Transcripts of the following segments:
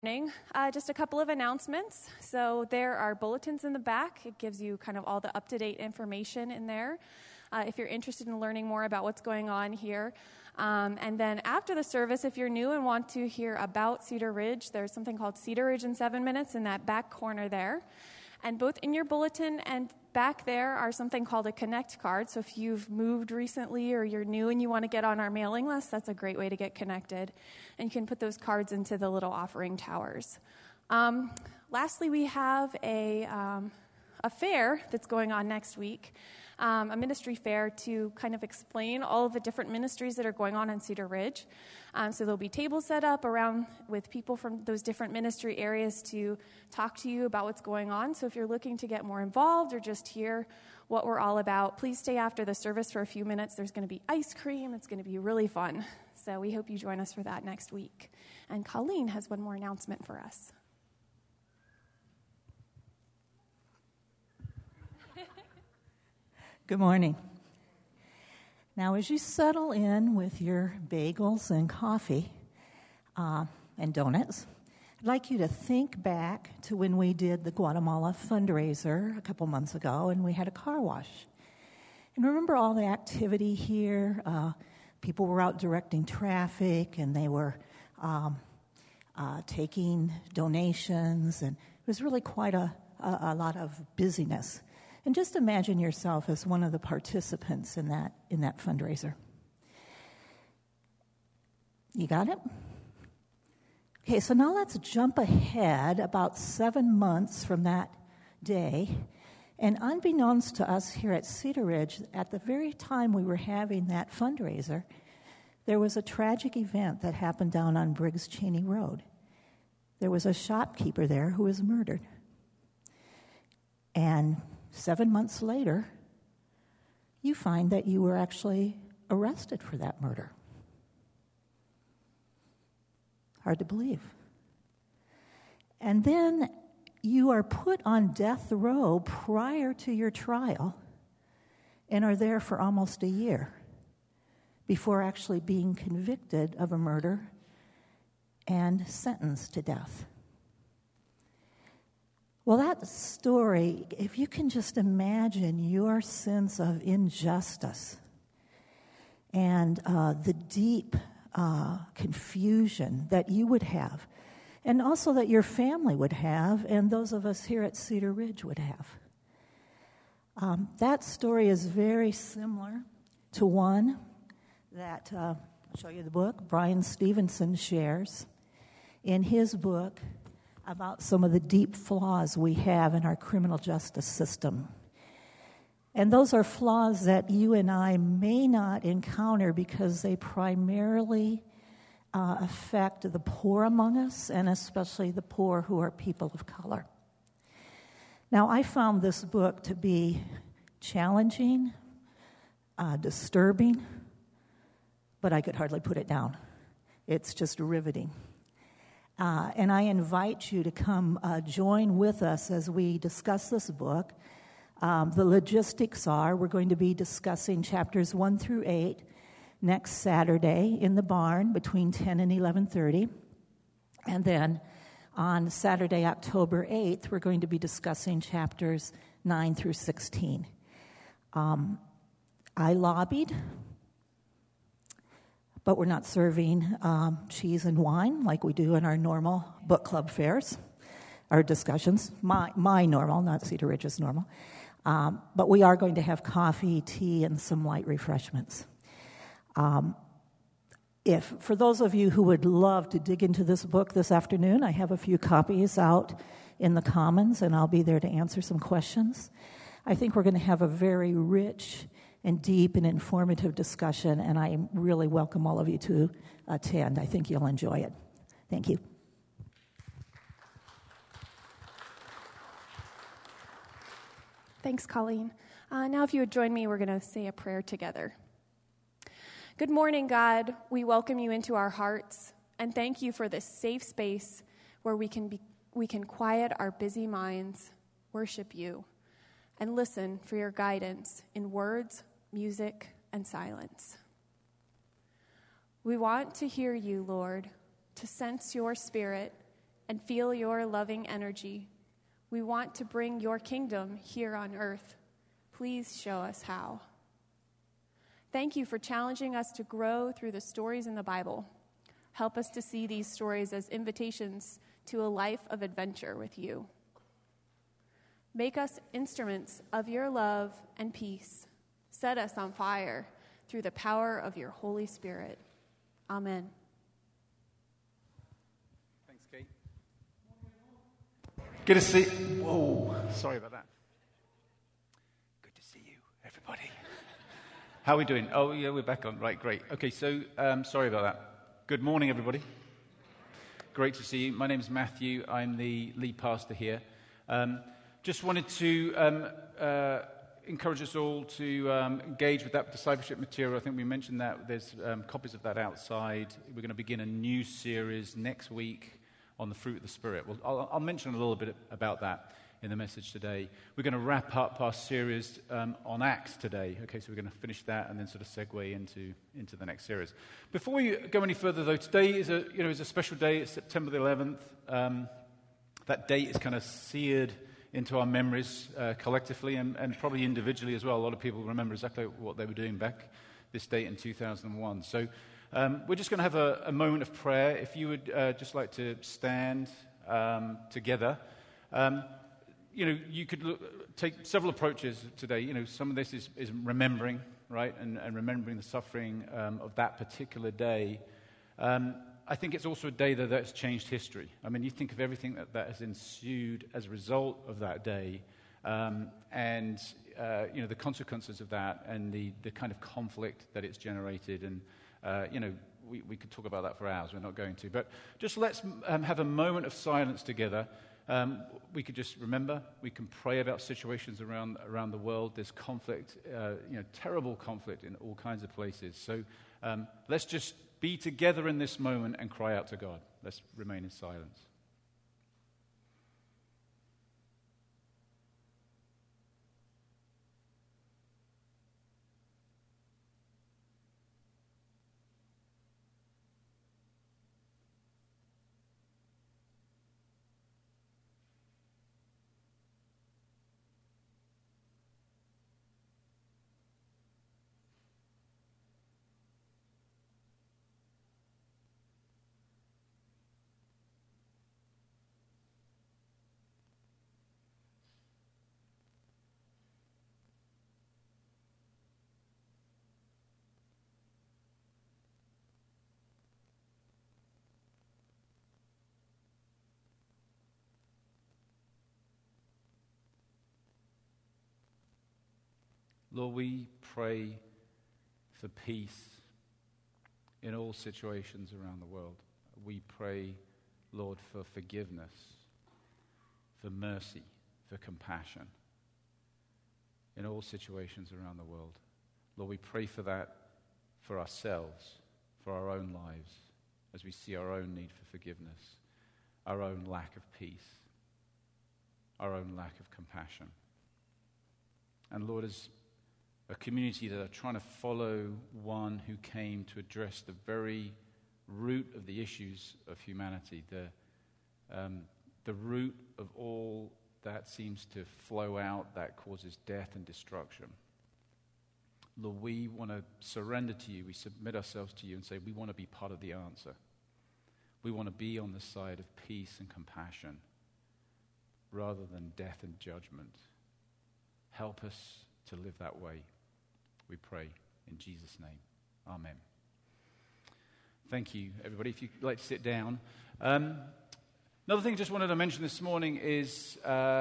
Morning. Just a couple of announcements. So there are bulletins in the back. It gives you kind of all the up-to-date information in there if you're interested in learning more about what's going on here. And then after the service, if you're new and want to hear about Cedar Ridge, there's something called Cedar Ridge in 7 minutes in that back corner there. And both in your bulletin and back there are something called a Connect card. So if you've moved recently or you're new and you want to get on our mailing list, that's a great way to get connected. And you can put those cards into the little offering towers. Lastly, we have a fair that's going on next week, a ministry fair to kind of explain all of the different ministries that are going on in Cedar Ridge. So there'll be tables set up around with people from those different ministry areas to talk to you about what's going on. So if you're looking to get more involved or just hear what we're all about, please stay after the service for a few minutes. There's going to be ice cream. It's going to be really fun. So we hope you join us for that next week. And Colleen has one more announcement for us. Good morning. Now, as you settle in with your bagels and coffee and donuts, I'd like you to think back to when we did the Guatemala fundraiser a couple months ago, and we had a car wash. And remember all the activity here? People were out directing traffic, and they were taking donations, and it was really quite a lot of busyness. And just imagine yourself as one of the participants in that fundraiser. You got it? Okay, so now let's jump ahead about 7 months from that day. And unbeknownst to us here at Cedar Ridge, at the very time we were having that fundraiser, there was a tragic event that happened down on Briggs Cheney Road. There was a shopkeeper there who was murdered. And 7 months later, you find that you were actually arrested for that murder. Hard to believe. And then you are put on death row prior to your trial and are there for almost a year before actually being convicted of a murder and sentenced to death. Well, that story, if you can just imagine your sense of injustice and the deep confusion that you would have, and also that your family would have, and those of us here at Cedar Ridge would have. That story is very similar to one that, I'll show you the book, Brian Stevenson shares in his book about some of the deep flaws we have in our criminal justice system. And those are flaws that you and I may not encounter because they primarily affect the poor among us, and especially the poor who are people of color. Now, I found this book to be challenging, disturbing, but I could hardly put it down. It's just riveting. And I invite you to come join with us as we discuss this book. The logistics are we're going to be discussing chapters 1 through 8 next Saturday in the barn between 10 and 11:30. And then on Saturday, October 8th, we're going to be discussing chapters 9 through 16. I lobbied, but we're not serving cheese and wine like we do in our normal book club fairs, our discussions. My normal, not Cedar Ridge's normal. But we are going to have coffee, tea, and some light refreshments. If for those of you who would love to dig into this book this afternoon, I have a few copies out in the Commons, and I'll be there to answer some questions. I think we're going to have a very rich and deep and informative discussion, and I really welcome all of you to attend. I think you'll enjoy it. Thank you. Thanks, Colleen. Now if you would join me, we're going to say a prayer together. Good morning, God. We welcome you into our hearts, and thank you for this safe space where we can quiet our busy minds, worship you, and listen for your guidance in words, music, and silence. We want to hear you, Lord, to sense your spirit and feel your loving energy. We want to bring your kingdom here on earth. Please show us how. Thank you for challenging us to grow through the stories in the Bible. Help us to see these stories as invitations to a life of adventure with you. Make us instruments of your love and peace. Set us on fire through the power of your Holy Spirit. Amen. Thanks, Kate. Good to see. Whoa, sorry about that. Good to see you, everybody. How are we doing? Oh, yeah, we're back on. Right, great. Okay, so sorry about that. Good morning, everybody. Great to see you. My name is Matthew. I'm the lead pastor here. Just wanted to encourage us all to engage with that discipleship material. I think we mentioned that. There's copies of that outside. We're going to begin a new series next week on the fruit of the Spirit. Well, I'll mention a little bit about that in the message today. We're going to wrap up our series on Acts today. Okay, so we're going to finish that and then sort of segue into the next series. Before we go any further, though, today is a special day. It's September the 11th. That date is kind of seared into our memories collectively and probably individually as well. A lot of people remember exactly what they were doing back this date in 2001. So we're just going to have a moment of prayer. If you would just like to stand together. You could take several approaches today. Some of this is remembering, right, and remembering the suffering of that particular day. I think it's also a day that's changed history. I mean, you think of everything that has ensued as a result of that day, and the consequences of that, and the kind of conflict that it's generated, and we could talk about that for hours. We're not going to, but just let's have a moment of silence together. We could just remember. We can pray about situations around the world. There's conflict, terrible conflict in all kinds of places. So let's just be together in this moment and cry out to God. Let's remain in silence. Lord, we pray for peace in all situations around the world. We pray, Lord, for forgiveness, for mercy, for compassion in all situations around the world. Lord, we pray for that for ourselves, for our own lives, as we see our own need for forgiveness, our own lack of peace, our own lack of compassion. And Lord, as a community that are trying to follow one who came to address the very root of the issues of humanity, the root of all that seems to flow out that causes death and destruction. Lord, we want to surrender to you. We submit ourselves to you and say we want to be part of the answer. We want to be on the side of peace and compassion rather than death and judgment. Help us to live that way. We pray in Jesus' name. Amen. Thank you, everybody. If you'd like to sit down. Another thing I just wanted to mention this morning is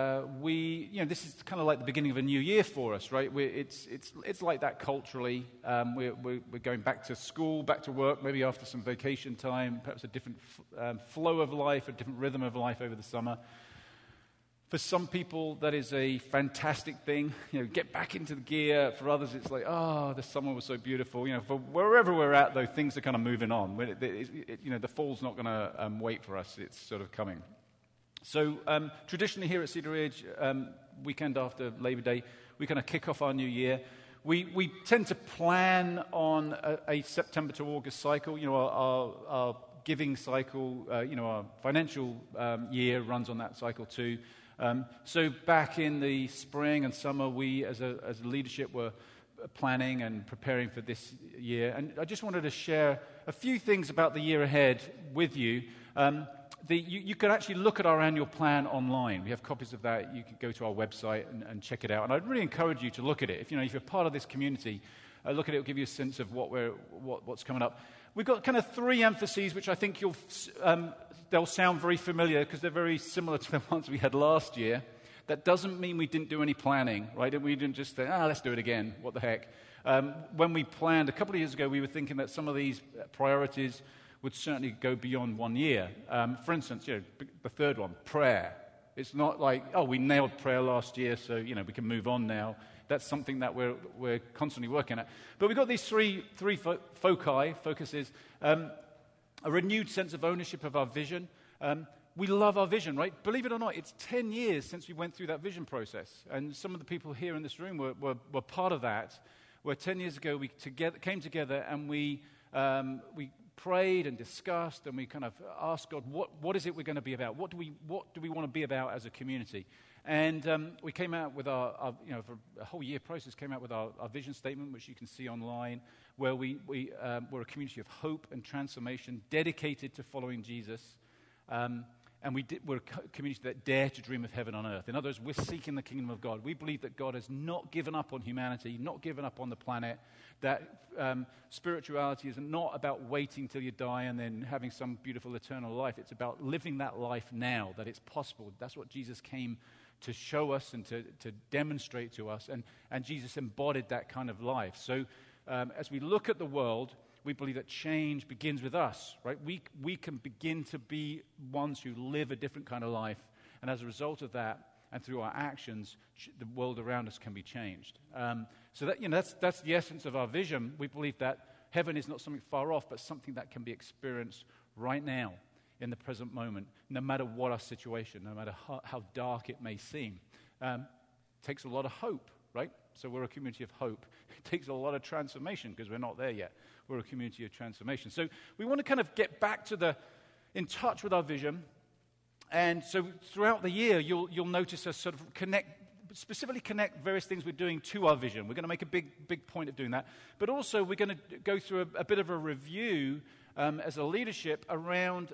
this is kind of like the beginning of a new year for us, right? It's like that culturally. We're going back to school, back to work, maybe after some vacation time, perhaps a different flow of life, a different rhythm of life over the summer. For some people, that is a fantastic thing. Get back into the gear. For others, it's like, the summer was so beautiful. For wherever we're at, though, things are kind of moving on. The fall's not going to wait for us. It's sort of coming. So traditionally here at Cedar Ridge, weekend after Labor Day, we kind of kick off our new year. We tend to plan on a September to August cycle. Our giving cycle, our financial year runs on that cycle too. So back in the spring and summer, we as a leadership were planning and preparing for this year. And I just wanted to share a few things about the year ahead with you. You can actually look at our annual plan online. We have copies of that. You can go to our website and check it out. And I'd really encourage you to look at it. If you're part of this community, look at it. It'll give you a sense of what's coming up. We've got kind of 3 emphases, which I think they'll sound very familiar because they're very similar to the ones we had last year. That doesn't mean we didn't do any planning, right? We didn't just say, let's do it again. What the heck? When we planned a couple of years ago, we were thinking that some of these priorities would certainly go beyond 1 year. For instance, the third one, prayer. It's not like, we nailed prayer last year, so we can move on now. That's something that we're constantly working at. But we've got these three focuses. A renewed sense of ownership of our vision. We love our vision, right? Believe it or not, it's 10 years since we went through that vision process. And some of the people here in this room were part of that, where 10 years ago we came together and we prayed and discussed, and we kind of asked God, what is it we're going to be about? What do we want to be about as a community? And we came out with our for a whole year process, came out with our vision statement, which you can see online, where we're a community of hope and transformation dedicated to following Jesus. And we're a community that dare to dream of heaven on earth. In other words, we're seeking the kingdom of God. We believe that God has not given up on humanity, not given up on the planet, that spirituality is not about waiting till you die and then having some beautiful eternal life. It's about living that life now, that it's possible. That's what Jesus came to show us and to demonstrate to us. And Jesus embodied that kind of life. So as we look at the world, we believe that change begins with us, right? We can begin to be ones who live a different kind of life. And as a result of that, and through our actions, the world around us can be changed. So that's the essence of our vision. We believe that heaven is not something far off, but something that can be experienced right now, in the present moment, no matter what our situation, no matter how dark it may seem. It takes a lot of hope, right? So we're a community of hope. It takes a lot of transformation because we're not there yet. We're a community of transformation. So we want to kind of get back to in touch with our vision. And so throughout the year, you'll notice us sort of specifically connect various things we're doing to our vision. We're going to make a big point of doing that. But also we're going to go through a bit of a review as a leadership around,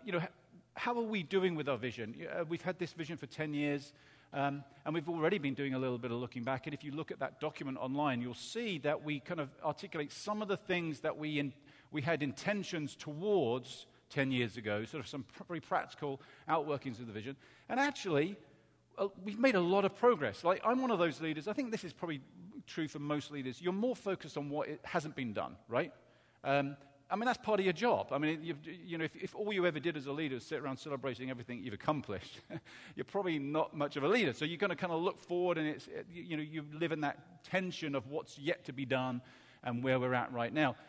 how are we doing with our vision? We've had this vision for 10 years. And we've already been doing a little bit of looking back. And if you look at that document online, you'll see that we kind of articulate some of the things that we had intentions towards 10 years ago, sort of some very practical outworkings of the vision. And actually, we've made a lot of progress. Like, I'm one of those leaders. I think this is probably true for most leaders. You're more focused on what hasn't been done, right? That's part of your job. If all you ever did as a leader is sit around celebrating everything you've accomplished, you're probably not much of a leader. So you're going to kind of look forward, and you live in that tension of what's yet to be done and where we're at right now.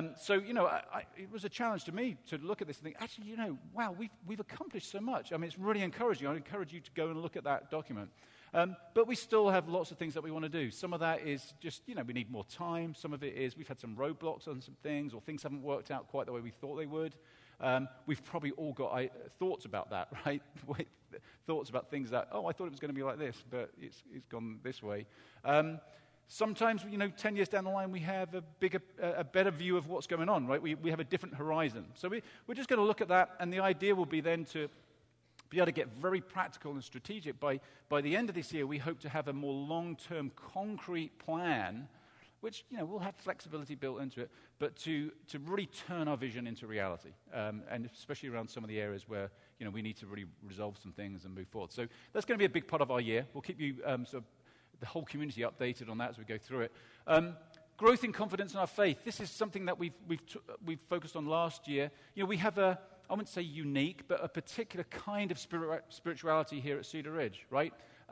It was a challenge to me to look at this and think, actually, wow, we've accomplished so much. It's really encouraging. I'd encourage you to go and look at that document. But we still have lots of things that we want to do. Some of that is just, we need more time. Some of it is we've had some roadblocks on some things, or things haven't worked out quite the way we thought they would. We've probably all got thoughts about that, right? Thoughts about things that, I thought it was going to be like this, but it's gone this way. Sometimes, 10 years down the line, we have a better view of what's going on, right? We have a different horizon. So we're just going to look at that, and the idea will be then to be able to get very practical and strategic. By the end of this year, we hope to have a more long-term, concrete plan, which, will have flexibility built into it, but to really turn our vision into reality, and especially around some of the areas where, we need to really resolve some things and move forward. So that's going to be a big part of our year. We'll keep you, the whole community updated on that as we go through it. Growth in confidence in our faith. This is something that we've focused on last year. We have I wouldn't say unique, but a particular kind of spirituality here at Cedar Ridge, right?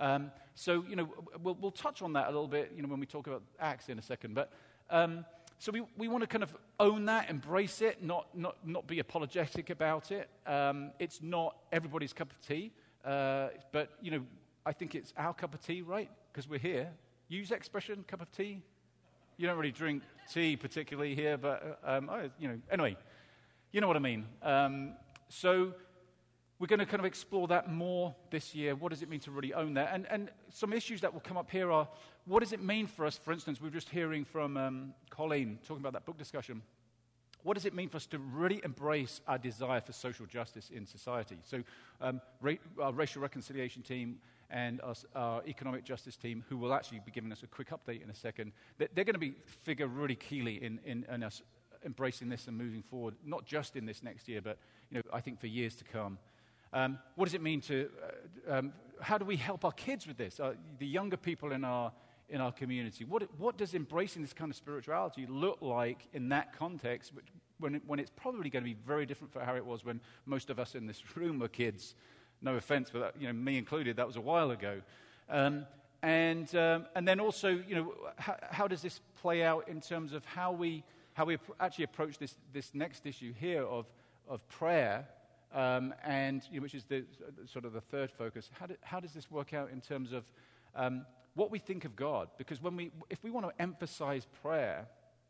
We'll touch on that a little bit, when we talk about Acts in a second. But so we want to kind of own that, embrace it, not be apologetic about it. It's not everybody's cup of tea, but I think it's our cup of tea, right? Because we're here. Use that expression, cup of tea. You don't really drink tea particularly here, but anyway. You know what I mean? So we're going to kind of explore that more this year. What does it mean to really own that? And some issues that will come up here are, what does it mean for us? For instance, we were just hearing from Colleen talking about that book discussion. What does it mean for us to really embrace our desire for social justice in society? So our racial reconciliation team and our economic justice team, who will actually be giving us a quick update in a second, they're going to figure really keenly in us embracing this and moving forward, not just in this next year, but I think for years to come. What does it mean to? How do we help our kids with this? The younger people in our community. What does embracing this kind of spirituality look like in that context? When it's probably going to be very different for how it was when most of us in this room were kids. No offense, but me included, that was a while ago. And then also, how does this play out in terms of how we actually approach this next issue here of prayer, which is the sort of the third focus. How does this work out in terms of what we think of God? Because if we want to emphasize prayer,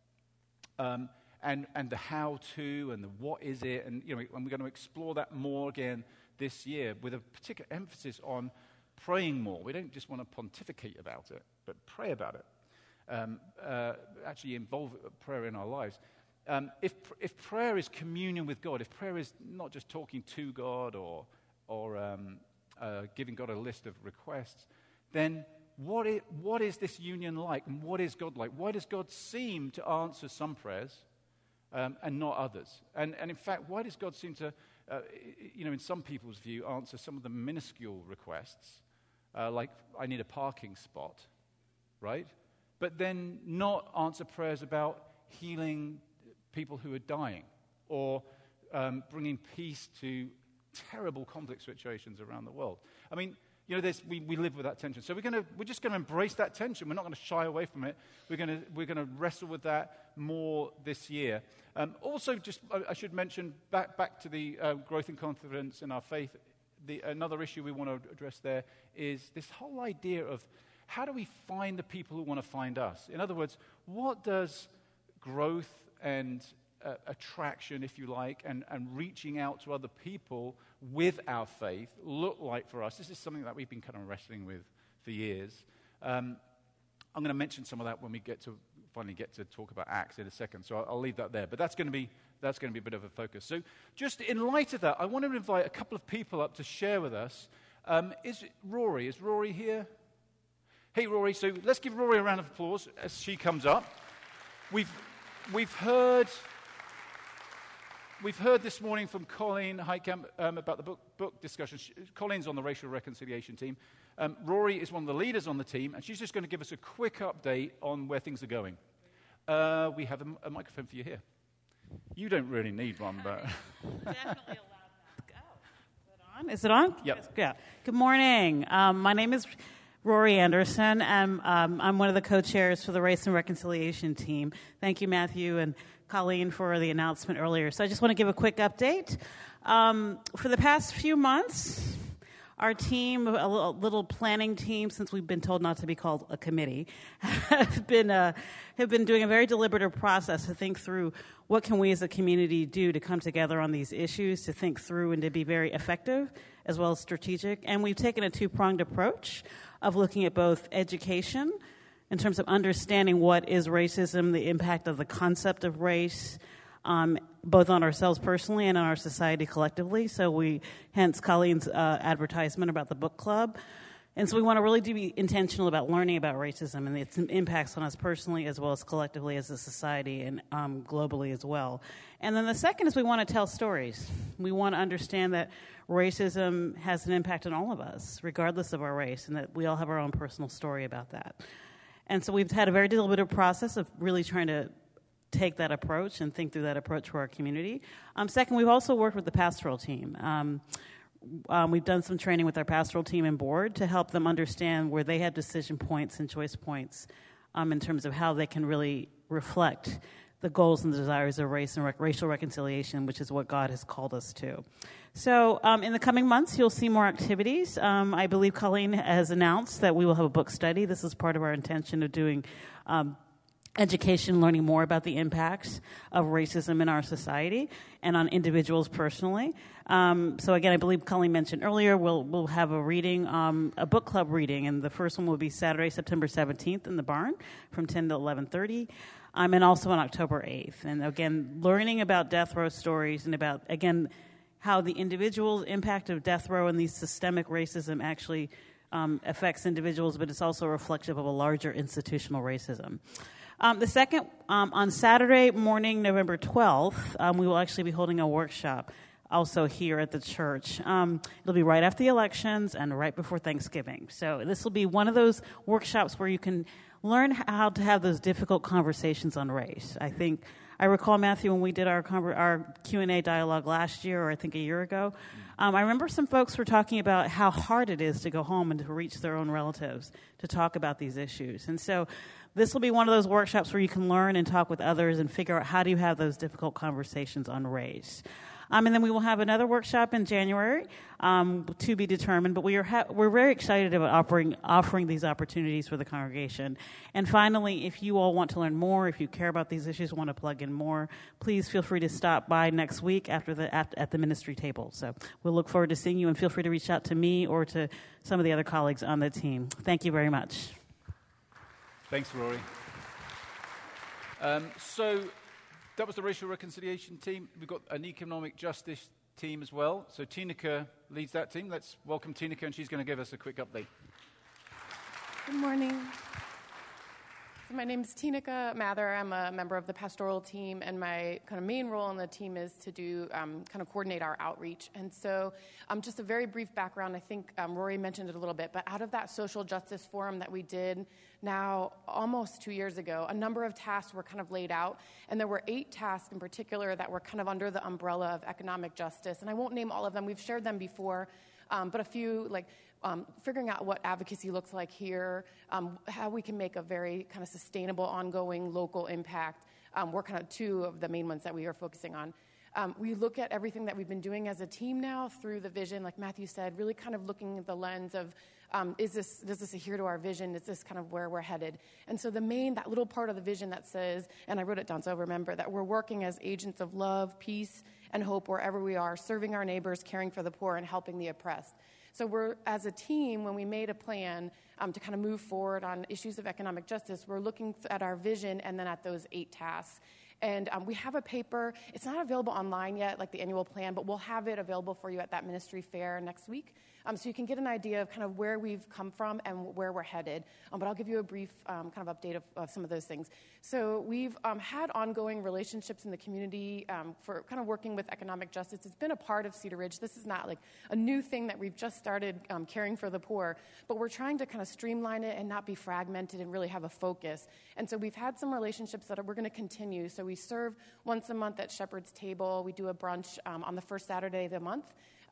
and the how-to and the what is it, and we're going to explore that more again this year with a particular emphasis on praying more. We don't just want to pontificate about it, but pray about it. Actually involve prayer in our lives. If prayer is communion with God, if prayer is not just talking to God or giving God a list of requests, then what is this union like, and what is God like? Why does God seem to answer some prayers and not others? And in fact, why does God seem to, in some people's view, answer some of the minuscule requests, like I need a parking spot, right? But then not answer prayers about healing people who are dying, or bringing peace to terrible conflict situations around the world. I mean, we live with that tension. So we're just going to embrace that tension. We're not going to shy away from it. We're going to wrestle with that more this year. Also, I should mention back to the growth and confidence in our faith. Another issue we want to address there is this whole idea of how do we find the people who want to find us? In other words, what does growth and attraction, if you like, and reaching out to other people with our faith look like for us? This is something that we've been kind of wrestling with for years. I'm going to mention some of that when we finally get to talk about Acts in a second, so I'll leave that there. But that's going to be a bit of a focus. So just in light of that, I want to invite a couple of people up to share with us. Is Rory here? Hey, Rory. So let's give Rory a round of applause as she comes up. We've heard this morning from Colleen Heitkamp about the book discussion. Colleen's on the racial reconciliation team. Rory is one of the leaders on the team, and she's just going to give us a quick update on where things are going. We have a microphone for you here. You don't really need one, but... Definitely allowed that to go. Is it on? Yep. Yeah. Good morning. My name is Rory Anderson, and I'm one of the co-chairs for the Race and Reconciliation team. Thank you, Matthew and Colleen, for the announcement earlier. So I just want to give a quick update. For the past few months, our team, a little planning team, since we've been told not to be called a committee, have been doing a very deliberative process to think through what can we as a community do to come together on these issues, to think through and to be very effective as well as strategic. And we've taken a two-pronged approach of looking at both education in terms of understanding what is racism, the impact of the concept of race, both on ourselves personally and on our society collectively. So hence Colleen's advertisement about the book club. And so we want to really be intentional about learning about racism and its impacts on us personally as well as collectively as a society and globally as well. And then the second is we want to tell stories. We want to understand that racism has an impact on all of us, regardless of our race, and that we all have our own personal story about that. And so we've had a very deliberative process of really trying to take that approach and think through that approach for our community. Second, we've also worked with the pastoral team. We've done some training with our pastoral team and board to help them understand where they have decision points and choice points in terms of how they can really reflect the goals and the desires of race and racial reconciliation, which is what God has called us to. So in the coming months, you'll see more activities. I believe Colleen has announced that we will have a book study. This is part of our intention of doing education, learning more about the impacts of racism in our society and on individuals personally. So again, I believe Colleen mentioned earlier, we'll have a reading, a book club reading, and the first one will be Saturday, September 17th in the barn from 10 to 11:30, and also on October 8th. And again, learning about death row stories and about, again, how the individual impact of death row and these systemic racism actually affects individuals, but it's also reflective of a larger institutional racism. The second, on Saturday morning, November 12th, we will actually be holding a workshop also here at the church. It'll be right after the elections and right before Thanksgiving. So this will be one of those workshops where you can learn how to have those difficult conversations on race. I recall, Matthew, when we did our Q&A dialogue last year, or I think a year ago, I remember some folks were talking about how hard it is to go home and to reach their own relatives to talk about these issues. And so this will be one of those workshops where you can learn and talk with others and figure out how do you have those difficult conversations on race. And then we will have another workshop in January to be determined, but we're very excited about offering these opportunities for the congregation. And finally, if you all want to learn more, if you care about these issues, want to plug in more, please feel free to stop by next week at the ministry table. So we'll look forward to seeing you, and feel free to reach out to me or to some of the other colleagues on the team. Thank you very much. Thanks, Rory. So that was the racial reconciliation team. We've got an economic justice team as well. So Tinika leads that team. Let's welcome Tinika, and she's going to give us a quick update. Good morning. So my name is Tinika Mather. I'm a member of the pastoral team, and my kind of main role on the team is to do kind of coordinate our outreach. And so just a very brief background. I think Rory mentioned it a little bit, but out of that social justice forum that we did now almost 2 years ago, a number of tasks were kind of laid out, and there were 8 tasks in particular that were kind of under the umbrella of economic justice. And I won't name all of them. We've shared them before, but a few, like figuring out what advocacy looks like here, how we can make a very kind of sustainable, ongoing local impact, were kind of 2 of the main ones that we are focusing on. We look at everything that we've been doing as a team now through the vision, like Matthew said, really kind of looking at the lens of, does this adhere to our vision? Is this kind of where we're headed? And so that little part of the vision that says, and I wrote it down so I'll remember, that we're working as agents of love, peace, and hope wherever we are, serving our neighbors, caring for the poor, and helping the oppressed. So we're, as a team, when we made a plan to kind of move forward on issues of economic justice, we're looking at our vision and then at those 8 tasks. And we have a paper. It's not available online yet, like the annual plan, but we'll have it available for you at that ministry fair next week. So you can get an idea of kind of where we've come from and where we're headed. But I'll give you a brief kind of update of some of those things. So we've had ongoing relationships in the community for kind of working with economic justice. It's been a part of Cedar Ridge. This is not like a new thing that we've just started caring for the poor, but we're trying to kind of streamline it and not be fragmented and really have a focus. And so we've had some relationships that we're going to continue. So we serve once a month at Shepherd's Table. We do a brunch on the first Saturday of the month.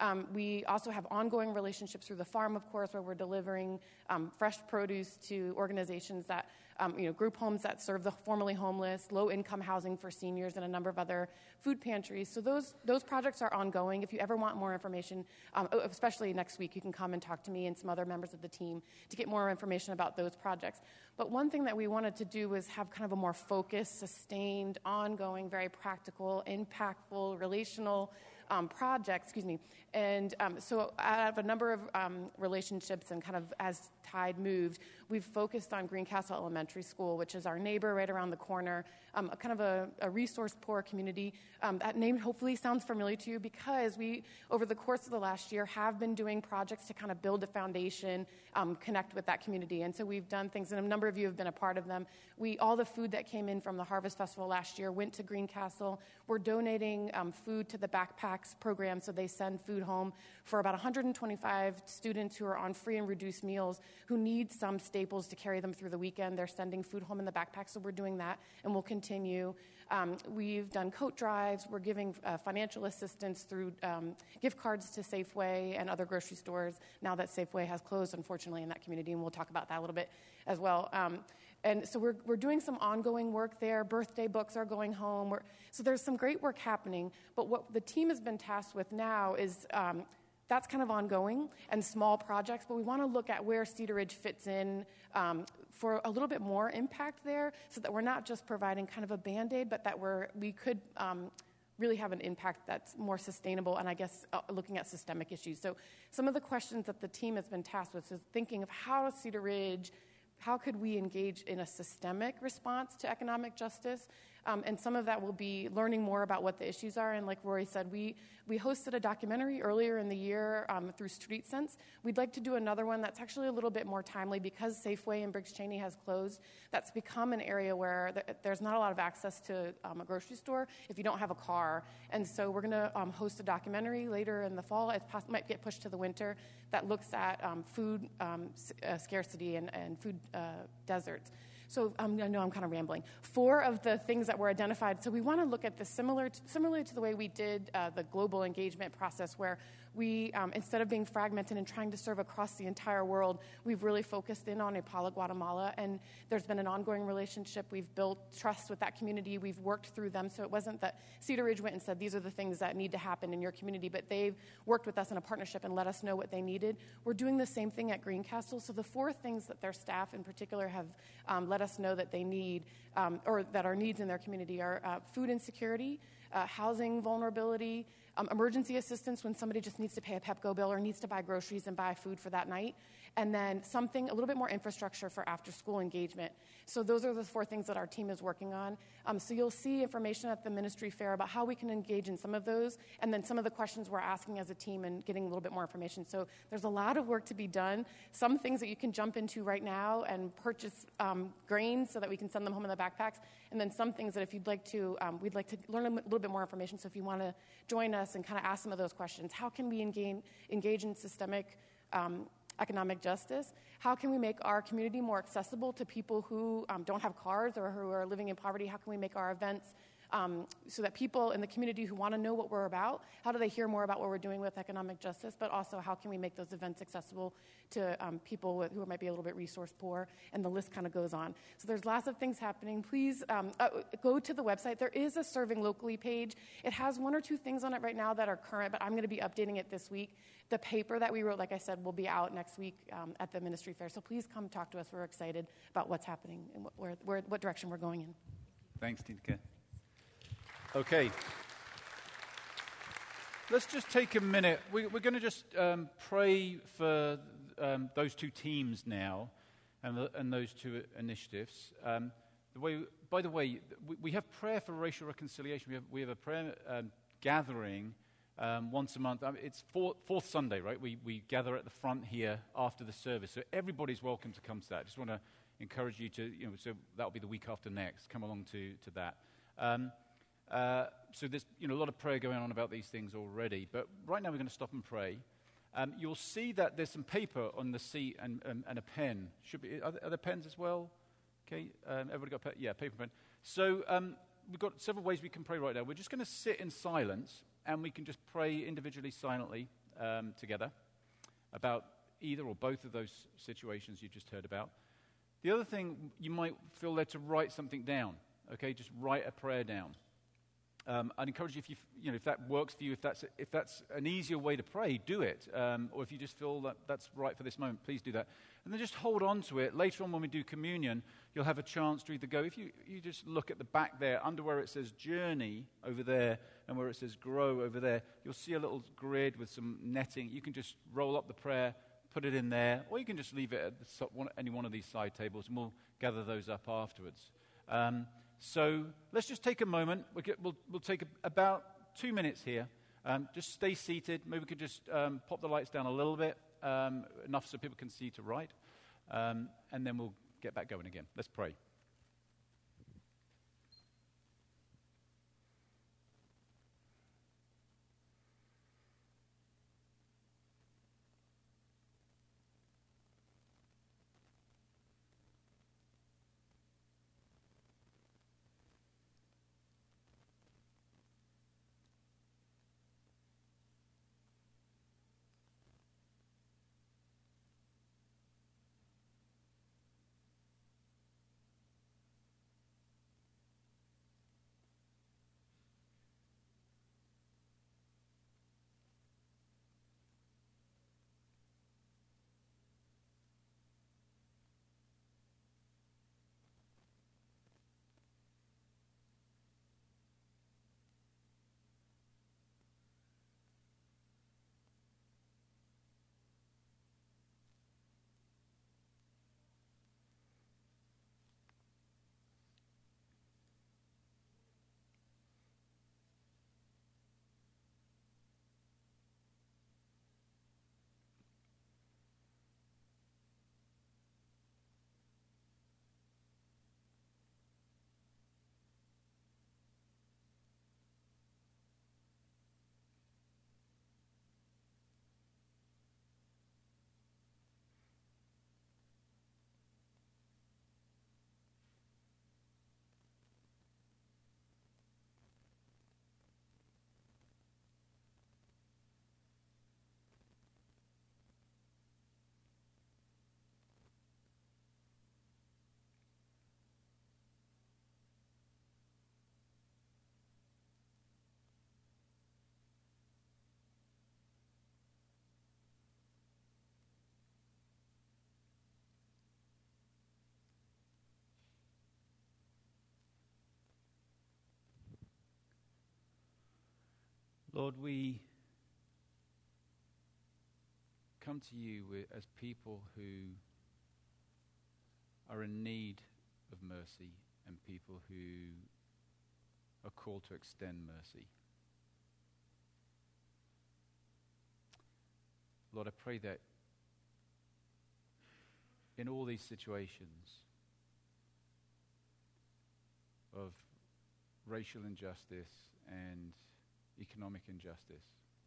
We also have ongoing relationships through the farm, of course, where we're delivering fresh produce to organizations that, group homes that serve the formerly homeless, low-income housing for seniors, and a number of other food pantries. So those projects are ongoing. If you ever want more information, especially next week, you can come and talk to me and some other members of the team to get more information about those projects. But one thing that we wanted to do was have kind of a more focused, sustained, ongoing, very practical, impactful, relational project, and so I have a number of relationships, and kind of as tide moved, we've focused on Greencastle Elementary School, which is our neighbor right around the corner, kind of a resource-poor community. That name hopefully sounds familiar to you because we, over the course of the last year, have been doing projects to kind of build a foundation, connect with that community, and so we've done things, and a number of you have been a part of them. All the food that came in from the Harvest Festival last year went to Greencastle. We're donating food to the Backpacks program, so they send food home for about 125 students who are on free and reduced meals who need some staples to carry them through the weekend. They're sending food home in the backpack, so we're doing that, and we'll continue. We've done coat drives. We're giving financial assistance through gift cards to Safeway and other grocery stores now that Safeway has closed, unfortunately, in that community, and we'll talk about that a little bit as well. And so we're doing some ongoing work there. Birthday books are going home. So there's some great work happening. But what the team has been tasked with now is that's kind of ongoing and small projects, but we want to look at where Cedar Ridge fits in for a little bit more impact there, so that we're not just providing kind of a Band-Aid, but that we could really have an impact that's more sustainable, and I guess looking at systemic issues. So some of the questions that the team has been tasked with is thinking of how could we engage in a systemic response to economic justice? And some of that will be learning more about what the issues are. And like Rory said, we hosted a documentary earlier in the year through Street Sense. We'd like to do another one that's actually a little bit more timely because Safeway and Briggs Cheney has closed. That's become an area where there's not a lot of access to a grocery store if you don't have a car. And so we're going to host a documentary later in the fall. It might get pushed to the winter that looks at food scarcity and food deserts. So I know I'm kind of rambling. 4 of the things that were identified, so we want to look at this similarly to the way we did the global engagement process, where we, instead of being fragmented and trying to serve across the entire world, we've really focused in on Impala, Guatemala, and there's been an ongoing relationship. We've built trust with that community. We've worked through them, so it wasn't that Cedar Ridge went and said, these are the things that need to happen in your community, but they've worked with us in a partnership and let us know what they needed. We're doing the same thing at Greencastle, so the 4 things that their staff in particular have let us know that they need, or that are needs in their community, are food insecurity, housing vulnerability, emergency assistance when somebody just needs to pay a Pepco bill or needs to buy groceries and buy food for that night, and then a little bit more infrastructure for after-school engagement. So those are the 4 things that our team is working on. So you'll see information at the ministry fair about how we can engage in some of those, and then some of the questions we're asking as a team and getting a little bit more information. So there's a lot of work to be done. Some things that you can jump into right now and purchase grains so that we can send them home in the backpacks, and then some things that if you'd like to, we'd like to learn a little bit more information. So if you want to join us and kind of ask some of those questions, how can we engage in systemic economic justice? How can we make our community more accessible to people who don't have cars or who are living in poverty? How can we make our events so that people in the community who want to know what we're about, how do they hear more about what we're doing with economic justice? But also, how can we make those events accessible to people who might be a little bit resource poor? And the list kind of goes on. So there's lots of things happening. Please go to the website. There is a Serving Locally page. It has 1 or 2 things on it right now that are current, but I'm going to be updating it this week. The paper that we wrote, like I said, will be out next week at the ministry fair. So please come talk to us. We're excited about what's happening and what direction we're going in. Thanks, Tika. Okay. Let's just take a minute. We're going to just pray for those 2 teams now and those 2 initiatives. By the way, we have prayer for racial reconciliation. We have a prayer gathering once a month. It's fourth Sunday, right? We gather at the front here after the service. So everybody's welcome to come to that. I just want to encourage you to, so that'll be the week after next. Come along to that. So there's a lot of prayer going on about these things already, but right now we're going to stop and pray. You'll see that there's some paper on the seat and a pen. Are there pens as well? Okay, everybody got a pen? Yeah, paper pen. So we've got several ways we can pray right now. We're just going to sit in silence, and we can just pray individually, silently together about either or both of those situations you just heard about. The other thing, you might feel led to write something down. Okay, just write a prayer down. I'd encourage you, if that works for you, if that's an easier way to pray, do it. Or if you just feel that that's right for this moment, please do that. And then just hold on to it. Later on when we do communion, you'll have a chance to either go, if you just look at the back there, under where it says journey over there and where it says grow over there, you'll see a little grid with some netting. You can just roll up the prayer, put it in there, or you can just leave it at any one of these side tables, and we'll gather those up afterwards. So let's just take a moment. We'll take about 2 minutes here. Just stay seated. Maybe we could just pop the lights down a little bit, enough so people can see to write. And then we'll get back going again. Let's pray. Lord, we come to you as people who are in need of mercy and people who are called to extend mercy. Lord, I pray that in all these situations of racial injustice and economic injustice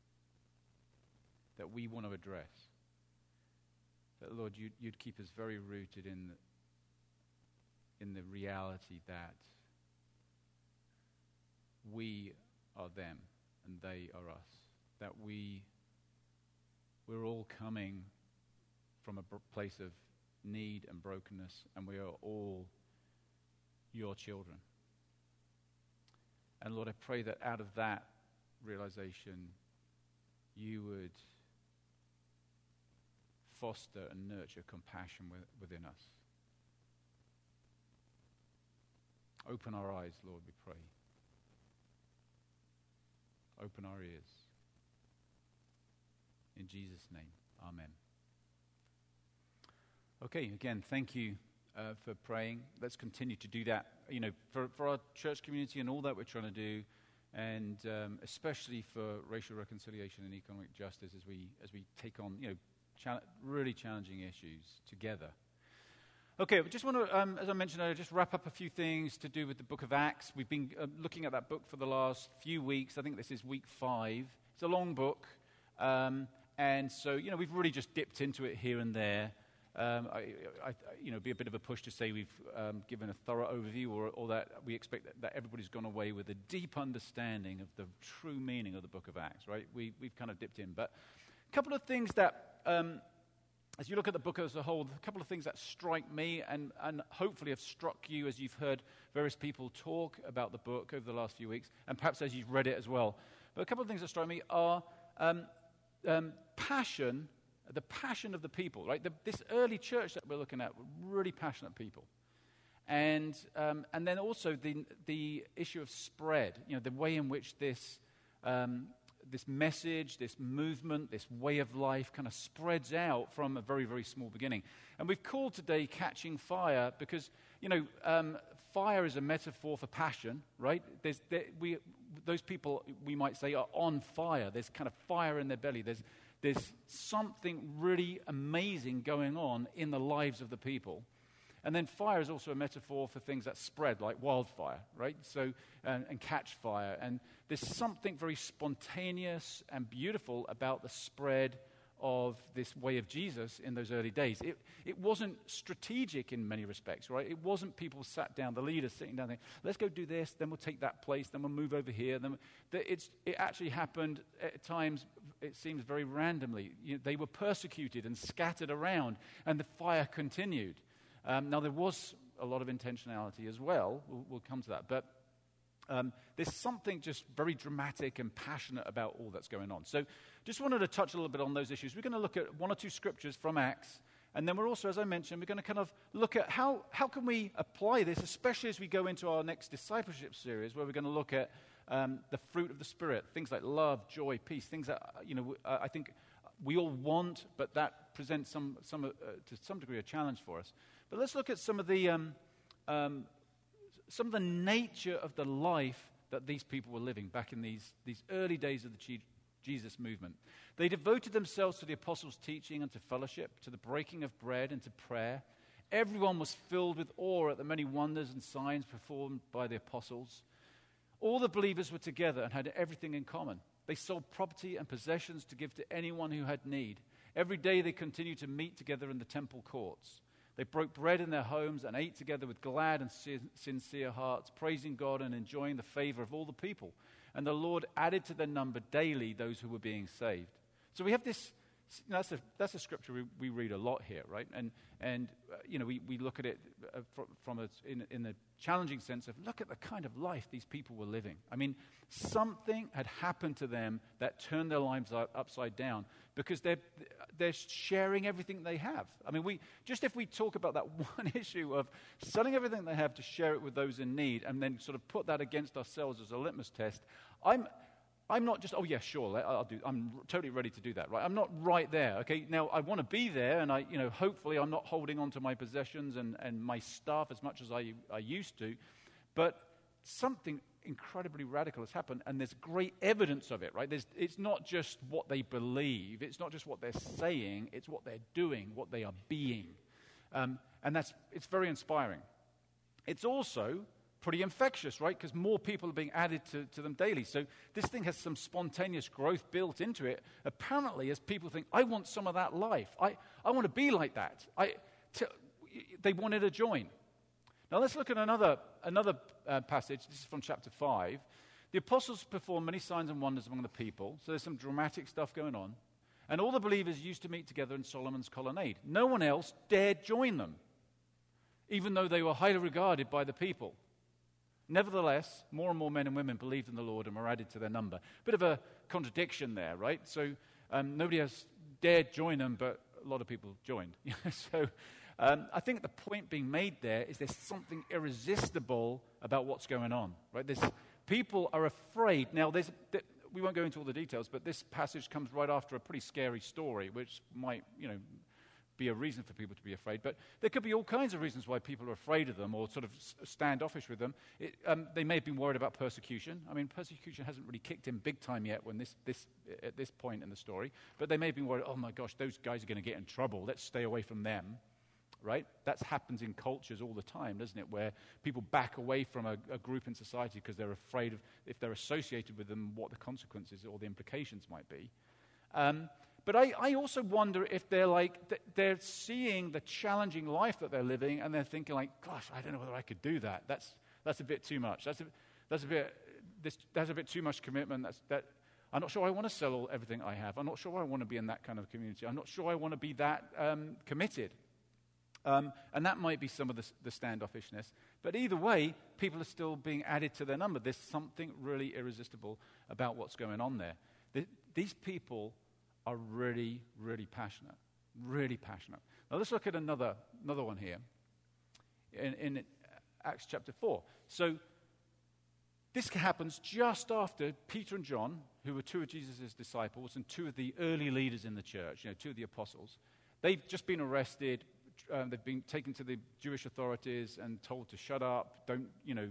that we want to address, that, Lord, you'd keep us very rooted in the reality that we are them and they are us, that we're all coming from a place of need and brokenness, and we are all your children. And Lord, I pray that out of that realization, you would foster and nurture compassion within us. Open our eyes, Lord, we pray. Open our ears. In Jesus' name, amen. Okay, again, thank you for praying. Let's continue to do that, for our church community and all that we're trying to do, and especially for racial reconciliation and economic justice as we take on, really challenging issues together. Okay, we just want to, as I mentioned earlier, just wrap up a few things to do with the book of Acts. We've been looking at that book for the last few weeks. I think this is week 5. It's a long book, and so, we've really just dipped into it here and there. It'd be a bit of a push to say we've given a thorough overview, or that we expect that everybody's gone away with a deep understanding of the true meaning of the book of Acts, right? We've kind of dipped in. But a couple of things that, as you look at the book as a whole, a couple of things that strike me and hopefully have struck you as you've heard various people talk about the book over the last few weeks, and perhaps as you've read it as well. But a couple of things that strike me are passion. The passion of the people, right? This early church that we're looking at, really passionate people, and then also the issue of spread. The way in which this message, this movement, this way of life, kind of spreads out from a very, very small beginning. And we've called today "Catching Fire" because fire is a metaphor for passion, right? Those people, we might say, are on fire. There's kind of fire in their belly. There's something really amazing going on in the lives of the people. And then fire is also a metaphor for things that spread, like wildfire, right? So, and catch fire. And there's something very spontaneous and beautiful about the spread of this way of Jesus in those early days. It wasn't strategic in many respects, right? It wasn't people sat down, the leaders sitting down there, let's go do this, then we'll take that place, then we'll move over here. It actually happened at times, it seems, very randomly. They were persecuted and scattered around, and the fire continued. Now, there was a lot of intentionality as well. We'll come to that. But there's something just very dramatic and passionate about all that's going on. So just wanted to touch a little bit on those issues. We're going to look at one or two scriptures from Acts. And then we're also, as I mentioned, we're going to kind of look at how can we apply this, especially as we go into our next discipleship series, where we're going to look at the fruit of the Spirit, things like love, joy, peace, things that, I think we all want, but that presents to some degree a challenge for us. But let's look at some of the nature of the life that these people were living back in these early days of the Jesus movement. They devoted themselves to the apostles' teaching and to fellowship, to the breaking of bread and to prayer. Everyone was filled with awe at the many wonders and signs performed by the apostles. All the believers were together and had everything in common. They sold property and possessions to give to anyone who had need. Every day they continued to meet together in the temple courts. They broke bread in their homes and ate together with glad and sincere hearts, praising God and enjoying the favor of all the people. And the Lord added to their number daily those who were being saved. So we have this, that's a scripture we read a lot here, right? And we look at it in the challenging sense of, look at the kind of life these people were living. I mean, something had happened to them that turned their lives upside down because they're sharing everything they have. I mean, if we talk about that one issue of selling everything they have to share it with those in need, and then sort of put that against ourselves as a litmus test, I'm not just, oh yeah, sure, I'm totally ready to do that, right? I'm not right there, okay? Now, I want to be there, and hopefully I'm not holding on to my possessions and my stuff as much as I used to, but something incredibly radical has happened, and there's great evidence of it, right? It's not just what they believe, it's not just what they're saying, it's what they're doing, what they are being. And it's very inspiring. It's also pretty infectious, right? Because more people are being added to them daily. So this thing has some spontaneous growth built into it, apparently, as people think, I want some of that life. I want to be like that. They wanted to join. Now let's look at another passage. This is from chapter 5. The apostles performed many signs and wonders among the people. So there's some dramatic stuff going on. And all the believers used to meet together in Solomon's colonnade. No one else dared join them, even though they were highly regarded by the people. Nevertheless, more and more men and women believed in the Lord and were added to their number. Bit of a contradiction there, right? So nobody else dared join them, but a lot of people joined. So I think the point being made there is there's something irresistible about what's going on, right? People are afraid. Now, we won't go into all the details, but this passage comes right after a pretty scary story, which might, be a reason for people to be afraid. But there could be all kinds of reasons why people are afraid of them or sort of standoffish with them. They may have been worried about persecution. I mean, persecution hasn't really kicked in big time yet at this point in the story. But they may have been worried, oh my gosh, those guys are going to get in trouble. Let's stay away from them, right? That happens in cultures all the time, doesn't it? Where people back away from a group in society because they're afraid of, if they're associated with them, what the consequences or the implications might be. But I also wonder if they're seeing the challenging life that they're living, and they're thinking like, gosh, I don't know whether I could do that. That's a bit too much. That's a bit too much commitment. I'm not sure I want to sell everything I have. I'm not sure I want to be in that kind of community. I'm not sure I want to be that committed. And that might be some of the standoffishness. But either way, people are still being added to their number. There's something really irresistible about what's going on there. These people are really, really passionate. Really passionate. Now let's look at another one here in Acts chapter 4. So this happens just after Peter and John, who were two of Jesus' disciples and two of the early leaders in the church, two of the apostles. They've just been arrested. They've been taken to the Jewish authorities and told to shut up. Don't,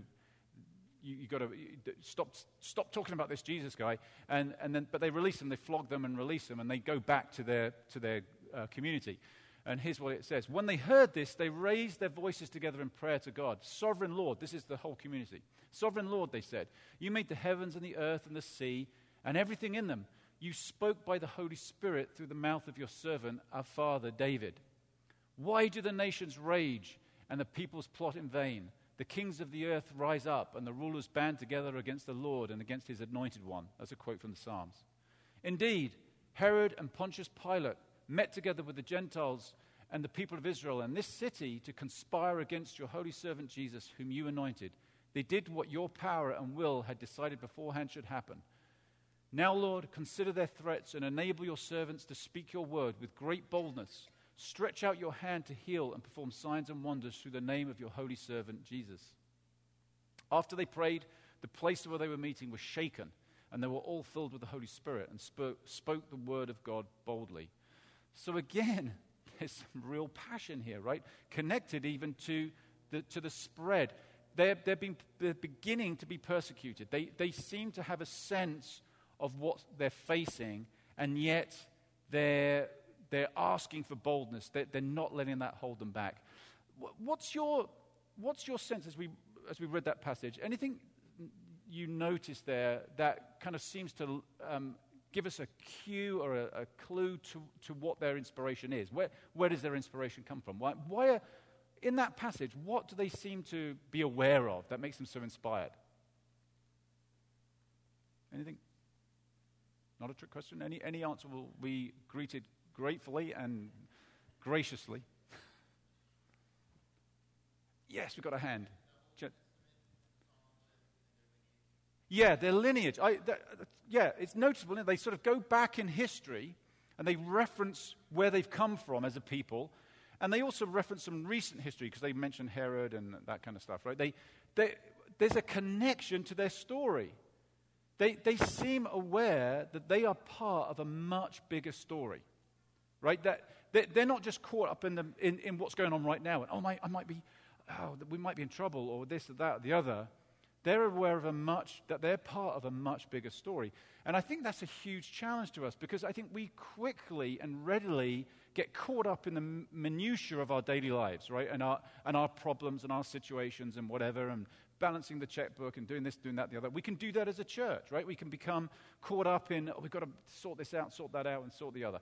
you got to stop talking about this Jesus guy. But they release them. They flog them and release them, and they go back to their community. And here's what it says: when they heard this, they raised their voices together in prayer to God. Sovereign Lord, this is the whole community. Sovereign Lord, they said, you made the heavens and the earth and the sea and everything in them. You spoke by the Holy Spirit through the mouth of your servant, our father David. Why do the nations rage and the peoples plot in vain? The kings of the earth rise up, and the rulers band together against the Lord and against his anointed one. That's a quote from the Psalms. Indeed, Herod and Pontius Pilate met together with the Gentiles and the people of Israel in this city to conspire against your holy servant Jesus, whom you anointed. They did what your power and will had decided beforehand should happen. Now, Lord, consider their threats and enable your servants to speak your word with great boldness. Stretch out your hand to heal and perform signs and wonders through the name of your holy servant, Jesus. After they prayed, the place where they were meeting was shaken, and they were all filled with the Holy Spirit and spoke the word of God boldly. So again, there's some real passion here, right? Connected even to the spread. They're beginning to be persecuted. They seem to have a sense of what they're facing, and yet they're asking for boldness. They're not letting that hold them back. What's your sense as we read that passage? Anything you notice there that kind of seems to give us a cue or a clue to what their inspiration is? Where does their inspiration come from? Why in that passage, what do they seem to be aware of that makes them so inspired? Anything? Not a trick question. Any answer will be greeted gratefully and graciously. Yes, we've got a hand. Yeah, their lineage. It's noticeable. They sort of go back in history and they reference where they've come from as a people. And they also reference some recent history because they mention Herod and that kind of stuff, right? There's a connection to their story. They seem aware that they are part of a much bigger story, right? That they're not just caught up in what's going on right now. And we might be in trouble, or this or that or the other. They're aware of that they're part of a much bigger story. And I think that's a huge challenge to us, because I think we quickly and readily get caught up in the minutiae of our daily lives, right? And our problems and our situations and whatever, and balancing the checkbook and doing this, doing that, the other. We can do that as a church, right? We can become caught up in, we've got to sort this out, sort that out, and sort the other.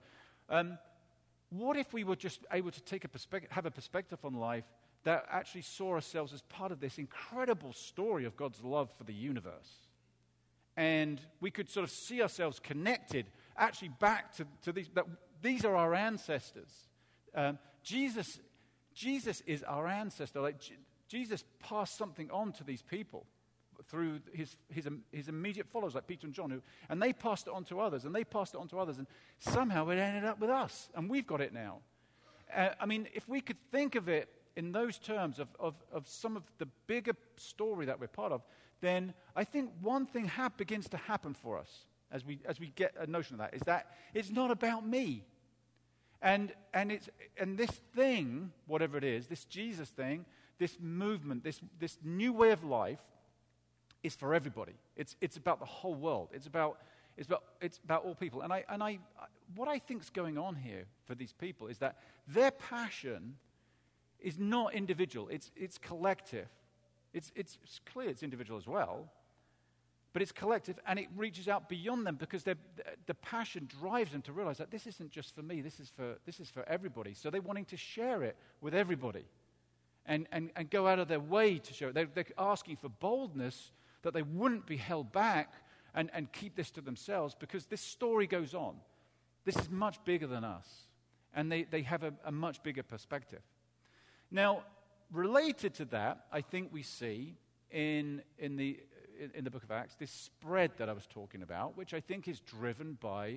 What if we were just able to have a perspective on life that actually saw ourselves as part of this incredible story of God's love for the universe? And we could sort of see ourselves connected actually back to these, that these are our ancestors. Jesus is our ancestor. Like Jesus passed something on to these people through his immediate followers, like Peter and John, and they passed it on to others, and they passed it on to others, and somehow it ended up with us, and we've got it now. I mean, if we could think of it in those terms of some of the bigger story that we're part of, then I think one thing begins to happen for us as we get a notion of that, is that it's not about me. And this thing, whatever it is, this Jesus thing, this movement, this new way of life, is for everybody. It's about the whole world. It's about all people. And what I think is going on here for these people is that their passion is not individual. It's collective. It's clear it's individual as well, but it's collective, and it reaches out beyond them, because the passion drives them to realize that this isn't just for me. This is for everybody. So they're wanting to share it with everybody, and go out of their way to share it. They're asking for boldness that they wouldn't be held back and keep this to themselves, because this story goes on. This is much bigger than us, and they have a much bigger perspective. Now, related to that, I think we see in the book of Acts this spread that I was talking about, which I think is driven by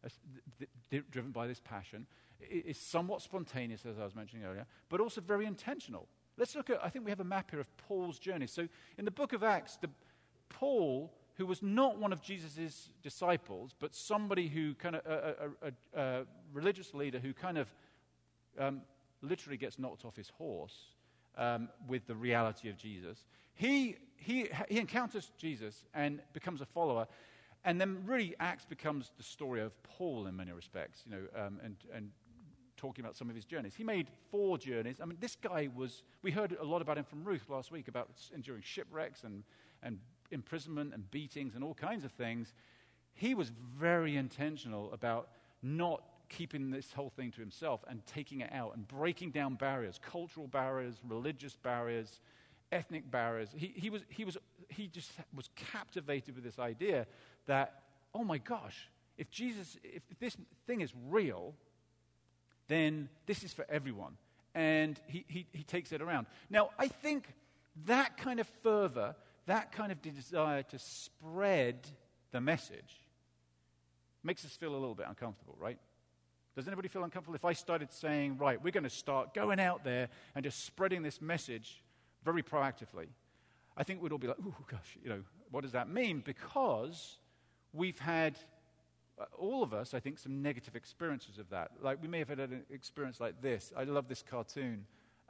this passion. It's somewhat spontaneous, as I was mentioning earlier, but also very intentional. Let's look at, I think we have a map here of Paul's journey. So in the book of Acts, Paul, who was not one of Jesus' disciples, but somebody who kind of, a religious leader who kind of literally gets knocked off his horse with the reality of Jesus. He encounters Jesus and becomes a follower, and then really Acts becomes the story of Paul in many respects, and talking about some of his journeys. He made 4 journeys. I mean, this guy we heard a lot about him from Ruth last week, about enduring shipwrecks and imprisonment and beatings and all kinds of things. He was very intentional about not keeping this whole thing to himself and taking it out and breaking down barriers, cultural barriers, religious barriers, ethnic barriers. He just was captivated with this idea that, oh my gosh, if this thing is real, then this is for everyone. And he takes it around. Now, I think that kind of fervor, that kind of desire to spread the message makes us feel a little bit uncomfortable, right? Does anybody feel uncomfortable if I started saying, right, we're going to start going out there and just spreading this message very proactively? I think we'd all be like, oh gosh, what does that mean? Because we've had, all of us, I think, some negative experiences of that. Like, we may have had an experience like this. I love this cartoon.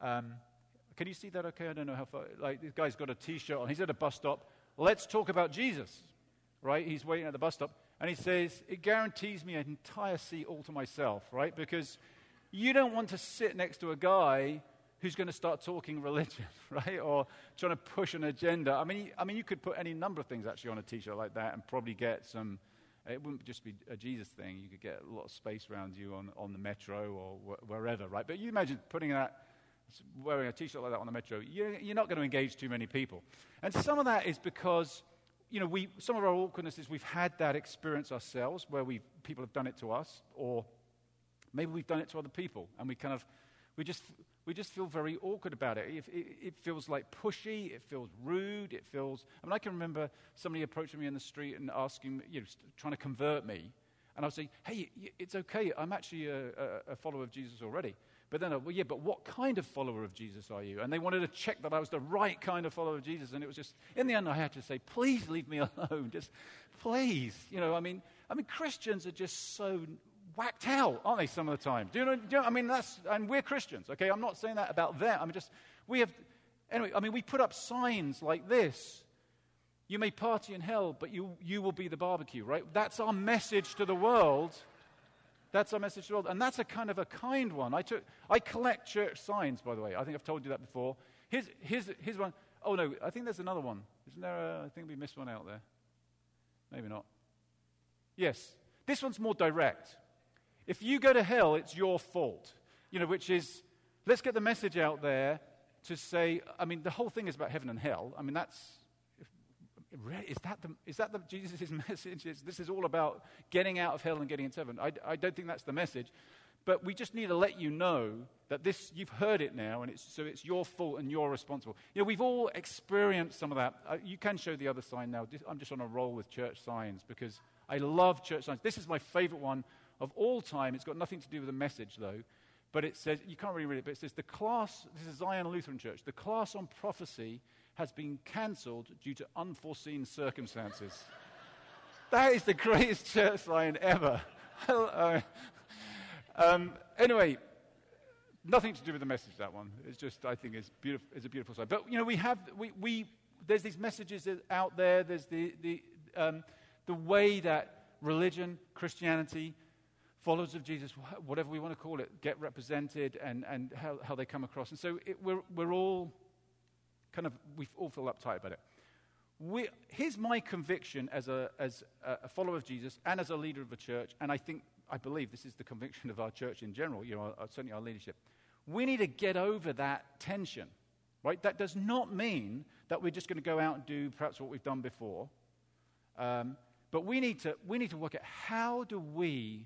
Can you see that okay? I don't know how far. Like, this guy's got a T-shirt on. He's at a bus stop. Let's talk about Jesus, right? He's waiting at the bus stop. And he says, it guarantees me an entire seat all to myself, right? Because you don't want to sit next to a guy who's going to start talking religion, right? Or trying to push an agenda. I mean, you could put any number of things actually on a T-shirt like that and probably get some. It wouldn't just be a Jesus thing. You could get a lot of space around you on the metro or wherever, right? But you imagine wearing a T-shirt like that on the metro. You're not going to engage too many people. And some of that is because, some of our awkwardnesses, we've had that experience ourselves where people have done it to us, or maybe we've done it to other people, and we just feel very awkward about it. It feels like pushy, it feels rude, I can remember somebody approaching me in the street and asking, trying to convert me, and I would say, hey, it's okay, I'm actually a follower of Jesus already. But then, well, yeah, but what kind of follower of Jesus are you? And they wanted to check that I was the right kind of follower of Jesus. And it was just, in the end, I had to say, please leave me alone. Just Please. I mean, Christians are just so whacked out, aren't they, some of the time? Do you know I mean, and we're Christians, okay? I'm not saying that about them. We put up signs like this. You may party in hell, but you will be the barbecue, right? That's our message to the world. That's our message to the world. And that's a kind one. I collect church signs, by the way. I think I've told you that before. Here's one. Oh, no, I think there's another one. Isn't there I think we missed one out there. Maybe not. Yes. This one's more direct. If you go to hell, it's your fault. Which is, let's get the message out there to say, the whole thing is about heaven and hell. Is that the Jesus' message? This is all about getting out of hell and getting into heaven. I don't think that's the message. But we just need to let you know that you've heard it now, and it's your fault and you're responsible. We've all experienced some of that. You can show the other sign now. I'm just on a roll with church signs because I love church signs. This is my favorite one of all time. It's got nothing to do with the message, though. But it says, you can't really read it, but it says, this is Zion Lutheran Church, the class on prophecy has been cancelled due to unforeseen circumstances. That is the greatest church sign ever. Anyway, nothing to do with the message, that one. It's just, I think it's beautiful. It's a beautiful sign. But, there's these messages out there. There's the way that religion, Christianity, followers of Jesus, whatever we want to call it, get represented and how they come across. And so we're all we all feel uptight about it. Here's my conviction as a follower of Jesus and as a leader of a church, and I believe this is the conviction of our church in general, certainly our leadership. We need to get over that tension, right? That does not mean that we're just going to go out and do perhaps what we've done before, but we need to work at how do we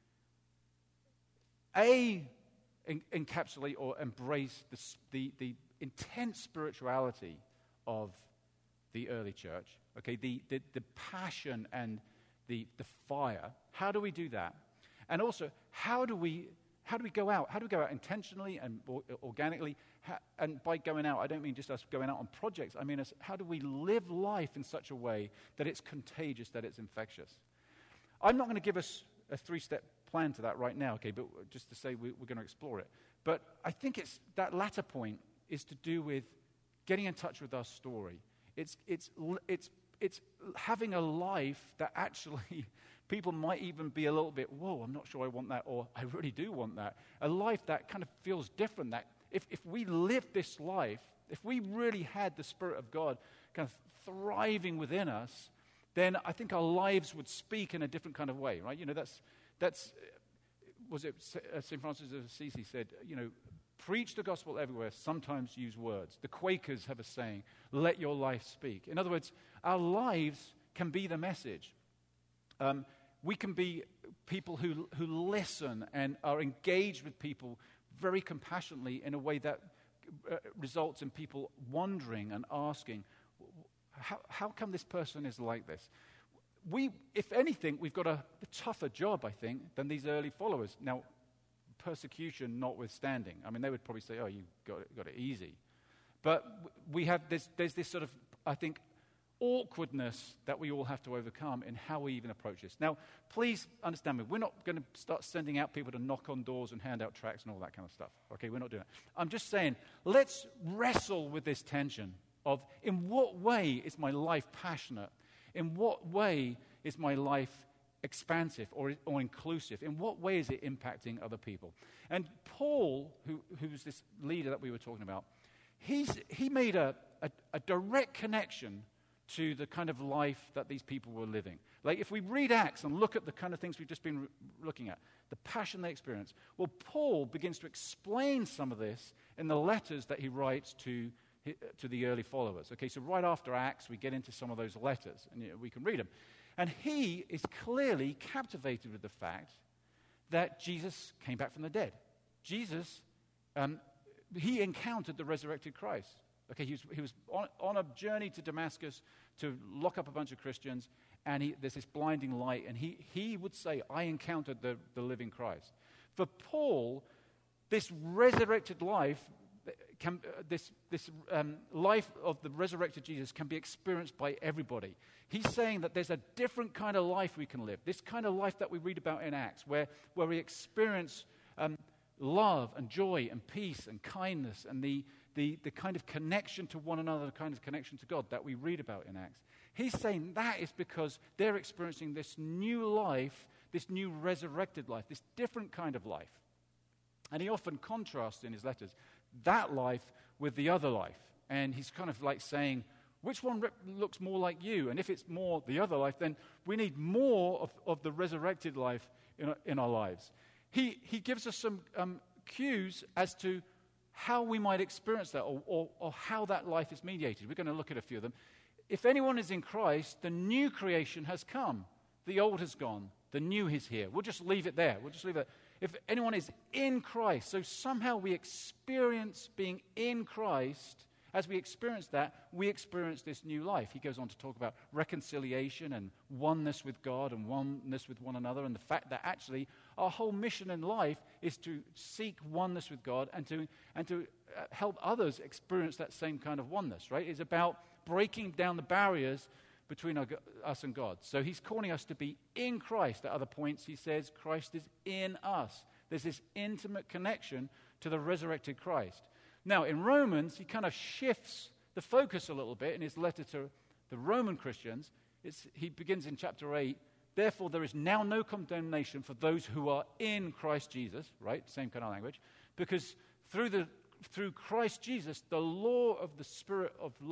encapsulate or embrace the intense spirituality of the early church, okay, the passion and the fire. How do we do that? And also, how do we go out? How do we go out intentionally and organically? And by going out, I don't mean just us going out on projects. I mean, how do we live life in such a way that it's contagious, that it's infectious? I'm not going to give us a 3-step plan to that right now, okay, but just to say we're going to explore it. But I think it's that latter point is to do with getting in touch with our story. It's having a life that actually people might even be a little bit, whoa, I'm not sure I want that, or I really do want that. A life that kind of feels different. That if we lived this life, if we really had the Spirit of God kind of thriving within us, then I think our lives would speak in a different kind of way, right? That's was it St. Francis of Assisi said, preach the gospel everywhere, sometimes use words. The Quakers have a saying, let your life speak. In other words, our lives can be the message. We can be people who listen and are engaged with people very compassionately in a way that results in people wondering and asking, how come this person is like this? If anything, we've got a tougher job, I think, than these early followers. Now, persecution notwithstanding. I mean, they would probably say, oh, you got it easy. But there's this sort of, I think, awkwardness that we all have to overcome in how we even approach this. Now, please understand me. We're not going to start sending out people to knock on doors and hand out tracts and all that kind of stuff. Okay, we're not doing that. I'm just saying, let's wrestle with this tension of in what way is my life passionate? In what way is my life expansive or inclusive? In what way is it impacting other people? And Paul, who's this leader that we were talking about, he made a direct connection to the kind of life that these people were living. Like if we read Acts and look at the kind of things we've just been looking at, the passion they experienced, well, Paul begins to explain some of this in the letters that he writes to the early followers. Okay, so right after Acts, we get into some of those letters, and we can read them. And he is clearly captivated with the fact that Jesus came back from the dead. Jesus, he encountered the resurrected Christ. Okay, he was on a journey to Damascus to lock up a bunch of Christians, and there's this blinding light, and he would say, I encountered the living Christ. For Paul, this resurrected life this life of the resurrected Jesus can be experienced by everybody. He's saying that there's a different kind of life we can live, this kind of life that we read about in Acts, where we experience love and joy and peace and kindness and the kind of connection to one another, the kind of connection to God that we read about in Acts. He's saying that is because they're experiencing this new life, this new resurrected life, this different kind of life. And he often contrasts in his letters that life with the other life. And he's kind of like saying, which one looks more like you? And if it's more the other life, then we need more of the resurrected life in our lives. He gives us some cues as to how we might experience that or how that life is mediated. We're going to look at a few of them. If anyone is in Christ, the new creation has come. The old has gone. The new is here. We'll just leave it there. We'll just leave it. If anyone is in Christ, so somehow we experience being in Christ. As we experience that, we experience this new life. He goes on to talk about reconciliation and oneness with God and oneness with one another, and the fact that actually our whole mission in life is to seek oneness with God and to help others experience that same kind of oneness, right? It's about breaking down the barriers between us and God. So he's calling us to be in Christ. At other points, he says Christ is in us. There's this intimate connection to the resurrected Christ. Now, in Romans, he kind of shifts the focus a little bit in his letter to the Roman Christians. He begins in chapter 8, therefore there is now no condemnation for those who are in Christ Jesus, right? Same kind of language. Because through Christ Jesus, the law of the Spirit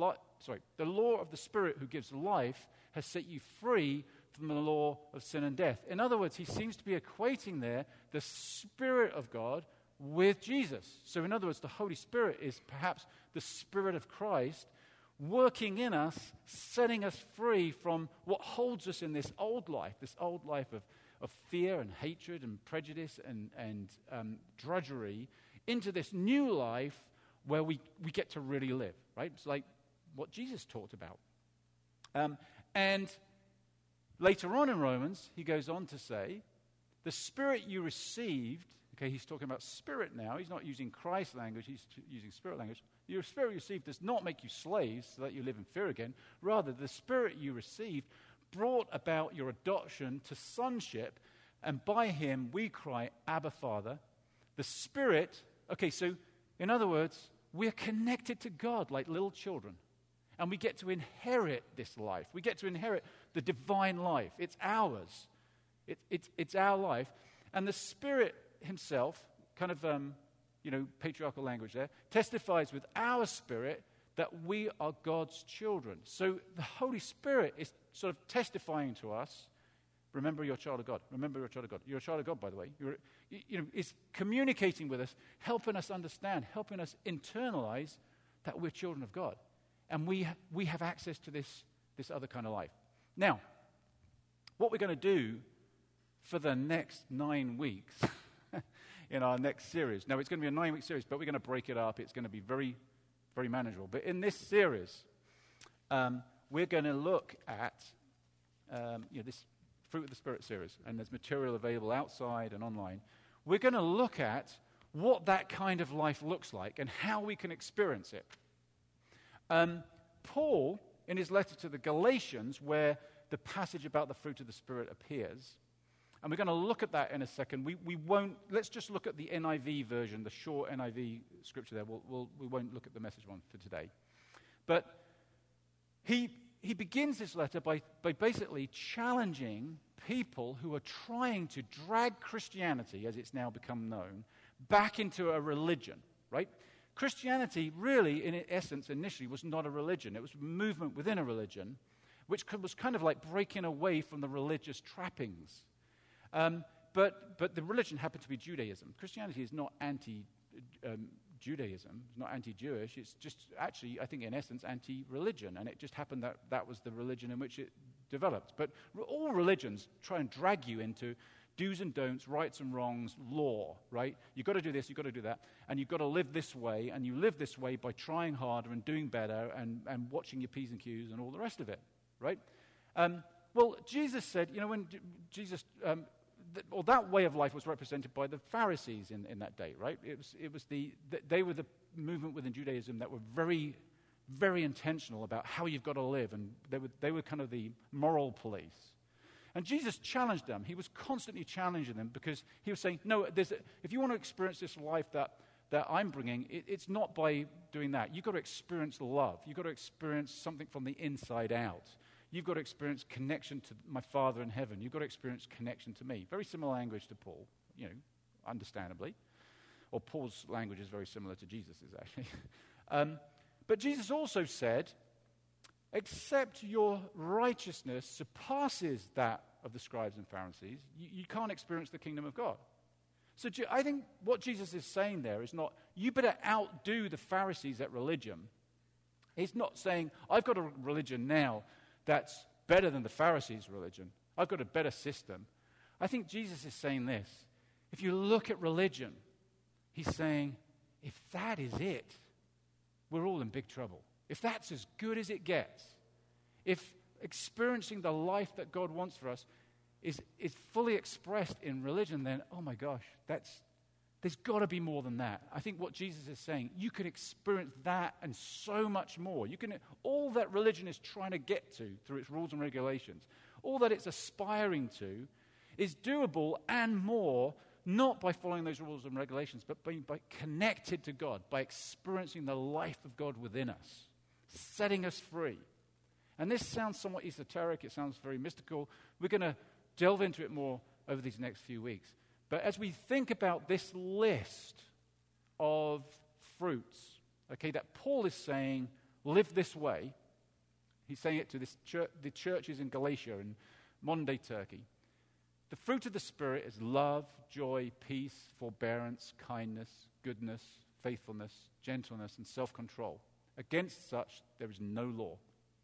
who gives life has set you free from the law of sin and death. In other words, he seems to be equating there the Spirit of God with Jesus. So in other words, the Holy Spirit is perhaps the Spirit of Christ working in us, setting us free from what holds us in this old life of fear and hatred and prejudice and drudgery, into this new life where we get to really live, right? It's like what Jesus talked about. And later on in Romans, he goes on to say, the Spirit you received, okay, he's talking about Spirit now. He's not using Christ language, he's using Spirit language. Your Spirit you received does not make you slaves so that you live in fear again. Rather, the Spirit you received brought about your adoption to sonship, and by him we cry, Abba, Father. The Spirit, okay, so in other words, we're connected to God like little children. And we get to inherit this life. We get to inherit the divine life. It's ours. It's our life. And the Spirit himself, kind of, patriarchal language there, testifies with our spirit that we are God's children. So the Holy Spirit is sort of testifying to us, remember you're a child of God. Remember you're a child of God. You're a child of God, by the way. It's communicating with us, helping us understand, helping us internalize that we're children of God. And we have access to this other kind of life. Now, what we're going to do for the next 9 weeks in our next series. Now, it's going to be a 9-week series, but we're going to break it up. It's going to be very, very manageable. But in this series, we're going to look at this Fruit of the Spirit series, and there's material available outside and online. We're going to look at what that kind of life looks like and how we can experience it. Paul, in his letter to the Galatians, where the passage about the fruit of the Spirit appears, and we're going to look at that in a second. We won't. Let's just look at the NIV version, the short NIV scripture there. We won't look at the Message one for today. But he begins this letter by basically challenging people who are trying to drag Christianity, as it's now become known, back into a religion, right? Christianity really, in essence, initially was not a religion. It was a movement within a religion, which was kind of like breaking away from the religious trappings. But the religion happened to be Judaism. Christianity is not anti-Judaism. It's not anti-Jewish. It's just actually, I think, in essence, anti-religion. And it just happened that was the religion in which it developed. But all religions try and drag you into do's and don'ts, rights and wrongs, law, right? You've got to do this, you've got to do that, and you've got to live this way, and you live this way by trying harder and doing better and watching your P's and Q's and all the rest of it, right? Well, Jesus said, when Jesus that way of life was represented by the Pharisees in that day, right? They were the movement within Judaism that were very, very intentional about how you've got to live, and they were kind of the moral police. And Jesus challenged them. He was constantly challenging them because he was saying, no, if you want to experience this life that I'm bringing, it's not by doing that. You've got to experience love. You've got to experience something from the inside out. You've got to experience connection to my Father in heaven. You've got to experience connection to me. Very similar language to Paul, understandably. Or Paul's language is very similar to Jesus's, actually. But Jesus also said, except your righteousness surpasses that of the scribes and Pharisees, you can't experience the kingdom of God. So I think what Jesus is saying there is not, you better outdo the Pharisees at religion. He's not saying, I've got a religion now that's better than the Pharisees' religion. I've got a better system. I think Jesus is saying this. If you look at religion, he's saying, if that is it, we're all in big trouble. If that's as good as it gets, if experiencing the life that God wants for us is fully expressed in religion, then, oh my gosh, there's got to be more than that. I think what Jesus is saying, you can experience that and so much more. All that religion is trying to get to through its rules and regulations, all that it's aspiring to is doable and more, not by following those rules and regulations, but by connected to God, by experiencing the life of God within us, setting us free. And this sounds somewhat esoteric. It sounds very mystical. We're going to delve into it more over these next few weeks. But as we think about this list of fruits, that Paul is saying, live this way. He's saying it to the churches in Galatia and modern-day Turkey. The fruit of the Spirit is love, joy, peace, forbearance, kindness, goodness, faithfulness, gentleness, and self-control. Against such, there is no law.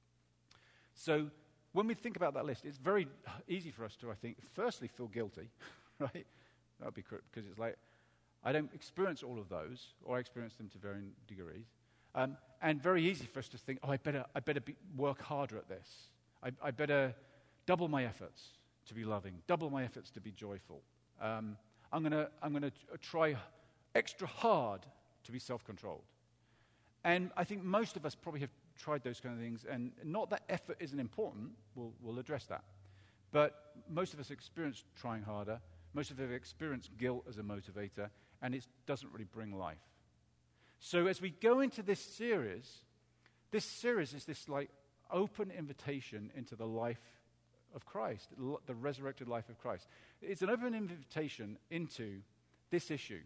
So when we think about that list, it's very easy for us to, I think, firstly feel guilty, right? That would be correct, because it's like, I don't experience all of those, or I experience them to varying degrees. And very easy for us to think, I better work harder at this. I better double my efforts to be loving, double my efforts to be joyful. I'm going to try extra hard to be self-controlled. And I think most of us probably have tried those kind of things, and not that effort isn't important, we'll address that. But most of us experience trying harder, most of us experience guilt as a motivator, and it doesn't really bring life. So as we go into this series is this like open invitation into the life of Christ, the resurrected life of Christ. It's an open invitation into this issue.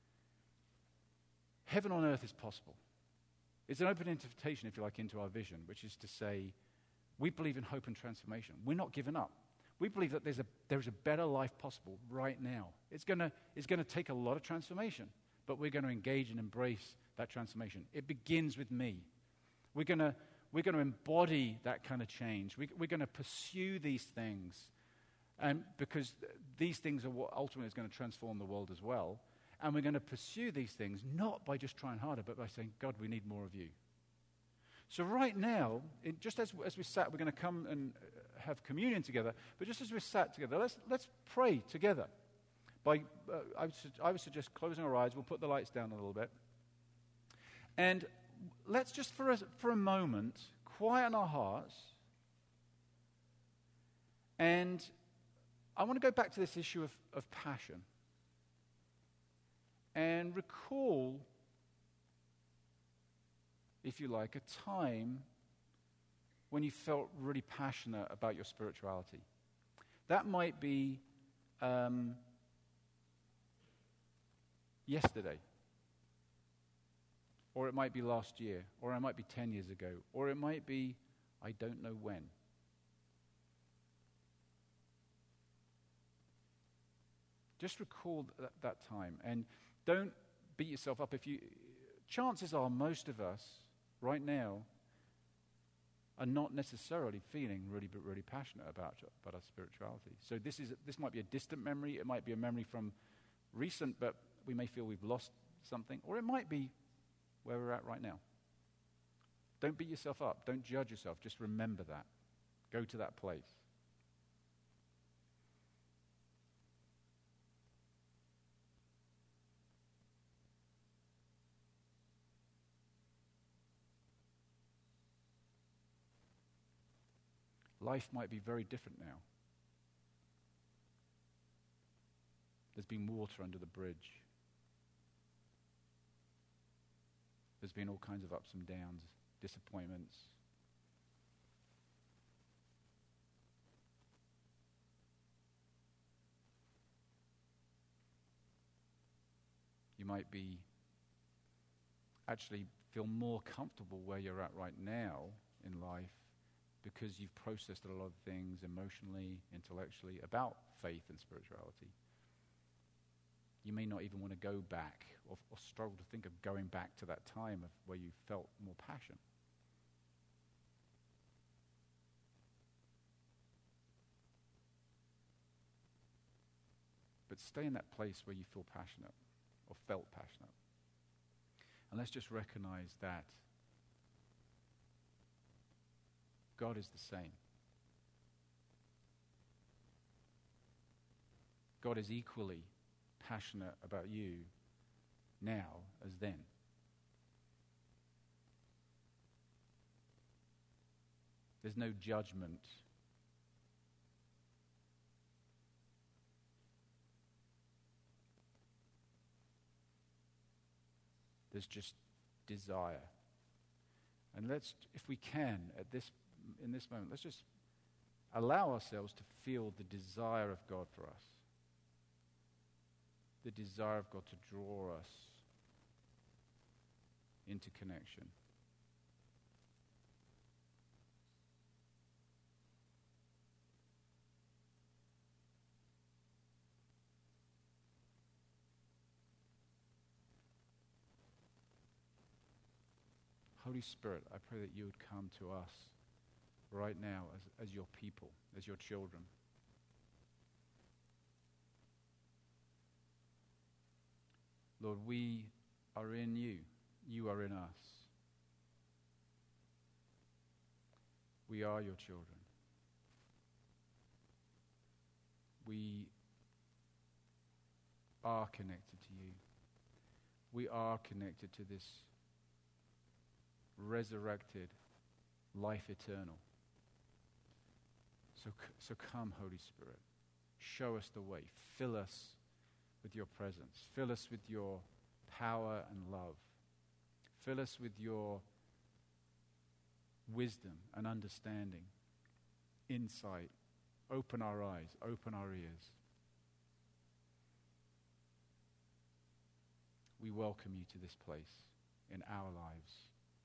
Heaven on earth is possible. It's an open invitation, if you like, into our vision, which is to say, we believe in hope and transformation. We're not giving up. We believe that there is a better life possible right now. It's going to take a lot of transformation, but we're going to engage and embrace that transformation. It begins with me. We're going to embody that kind of change. We're going to pursue these things, and because these things are what ultimately is going to transform the world as well. And we're going to pursue these things not by just trying harder, but by saying, God, we need more of you. So right now, just as we sat, we're going to come and have communion together. But just as we sat together, let's pray together. I would suggest closing our eyes. We'll put the lights down a little bit. And let's just for a moment quieten our hearts. And I want to go back to this issue of passion. And recall, if you like, a time when you felt really passionate about your spirituality. That might be yesterday, or it might be last year, or it might be 10 years ago, or it might be I don't know when. Just recall that time, and don't beat yourself up. Chances are most of us right now are not necessarily feeling really passionate about our spirituality. So this might be a distant memory. It might be a memory from recent, but we may feel we've lost something, or it might be where we're at right now. Don't beat yourself up. Don't judge yourself. Just remember that. Go to that place. life might be very different now. There's been water under the bridge. There's been all kinds of ups and downs, disappointments. You might be actually feel more comfortable where you're at right now in life because you've processed a lot of things emotionally, intellectually about faith and spirituality. You may not even want to go back or struggle to think of going back to that time of where you felt more passion. But stay in that place where you feel passionate or felt passionate. And let's just recognize that God is the same. God is equally passionate about you now as then. There's no judgment. There's just desire. And let's, if we can, in this moment, let's just allow ourselves to feel the desire of God for us. The desire of God to draw us into connection. Holy Spirit, I pray that you would come to us right now as your people, as your children. Lord, we are in you. You are in us. We are your children. We are connected to you. We are connected to this resurrected life eternal. So come, Holy Spirit. Show us the way. Fill us with your presence. Fill us with your power and love. Fill us with your wisdom and understanding, insight. Open our eyes, open our ears. We welcome you to this place in our lives.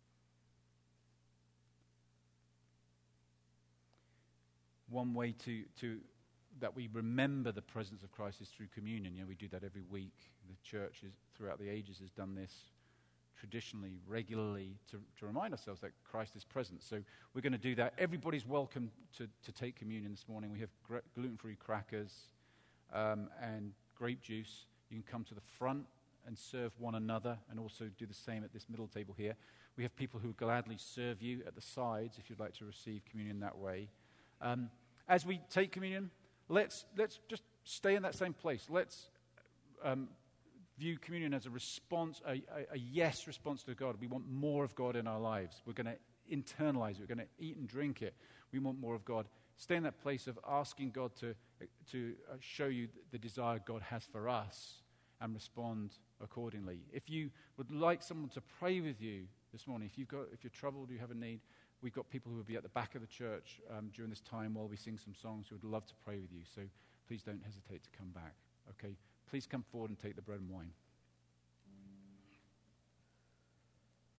One way to that we remember the presence of Christ is through communion. We do that every week. The church throughout the ages has done this traditionally, regularly, to remind ourselves that Christ is present. So we're going to do that. Everybody's welcome to take communion this morning. We have gluten-free crackers and grape juice. You can come to the front and serve one another, and also do the same at this middle table here. We have people who gladly serve you at the sides if you'd like to receive communion that way. As we take communion, let's just stay in that same place. Let's view communion as a response, a yes response to God. We want more of God in our lives. We're going to internalize it. We're going to eat and drink it. We want more of God. Stay in that place of asking God to show you the desire God has for us and respond accordingly. If you would like someone to pray with you this morning, if you're troubled, you have a need, we've got people who will be at the back of the church during this time while we sing some songs who would love to pray with you. So please don't hesitate to come back. Okay? Please come forward and take the bread and wine.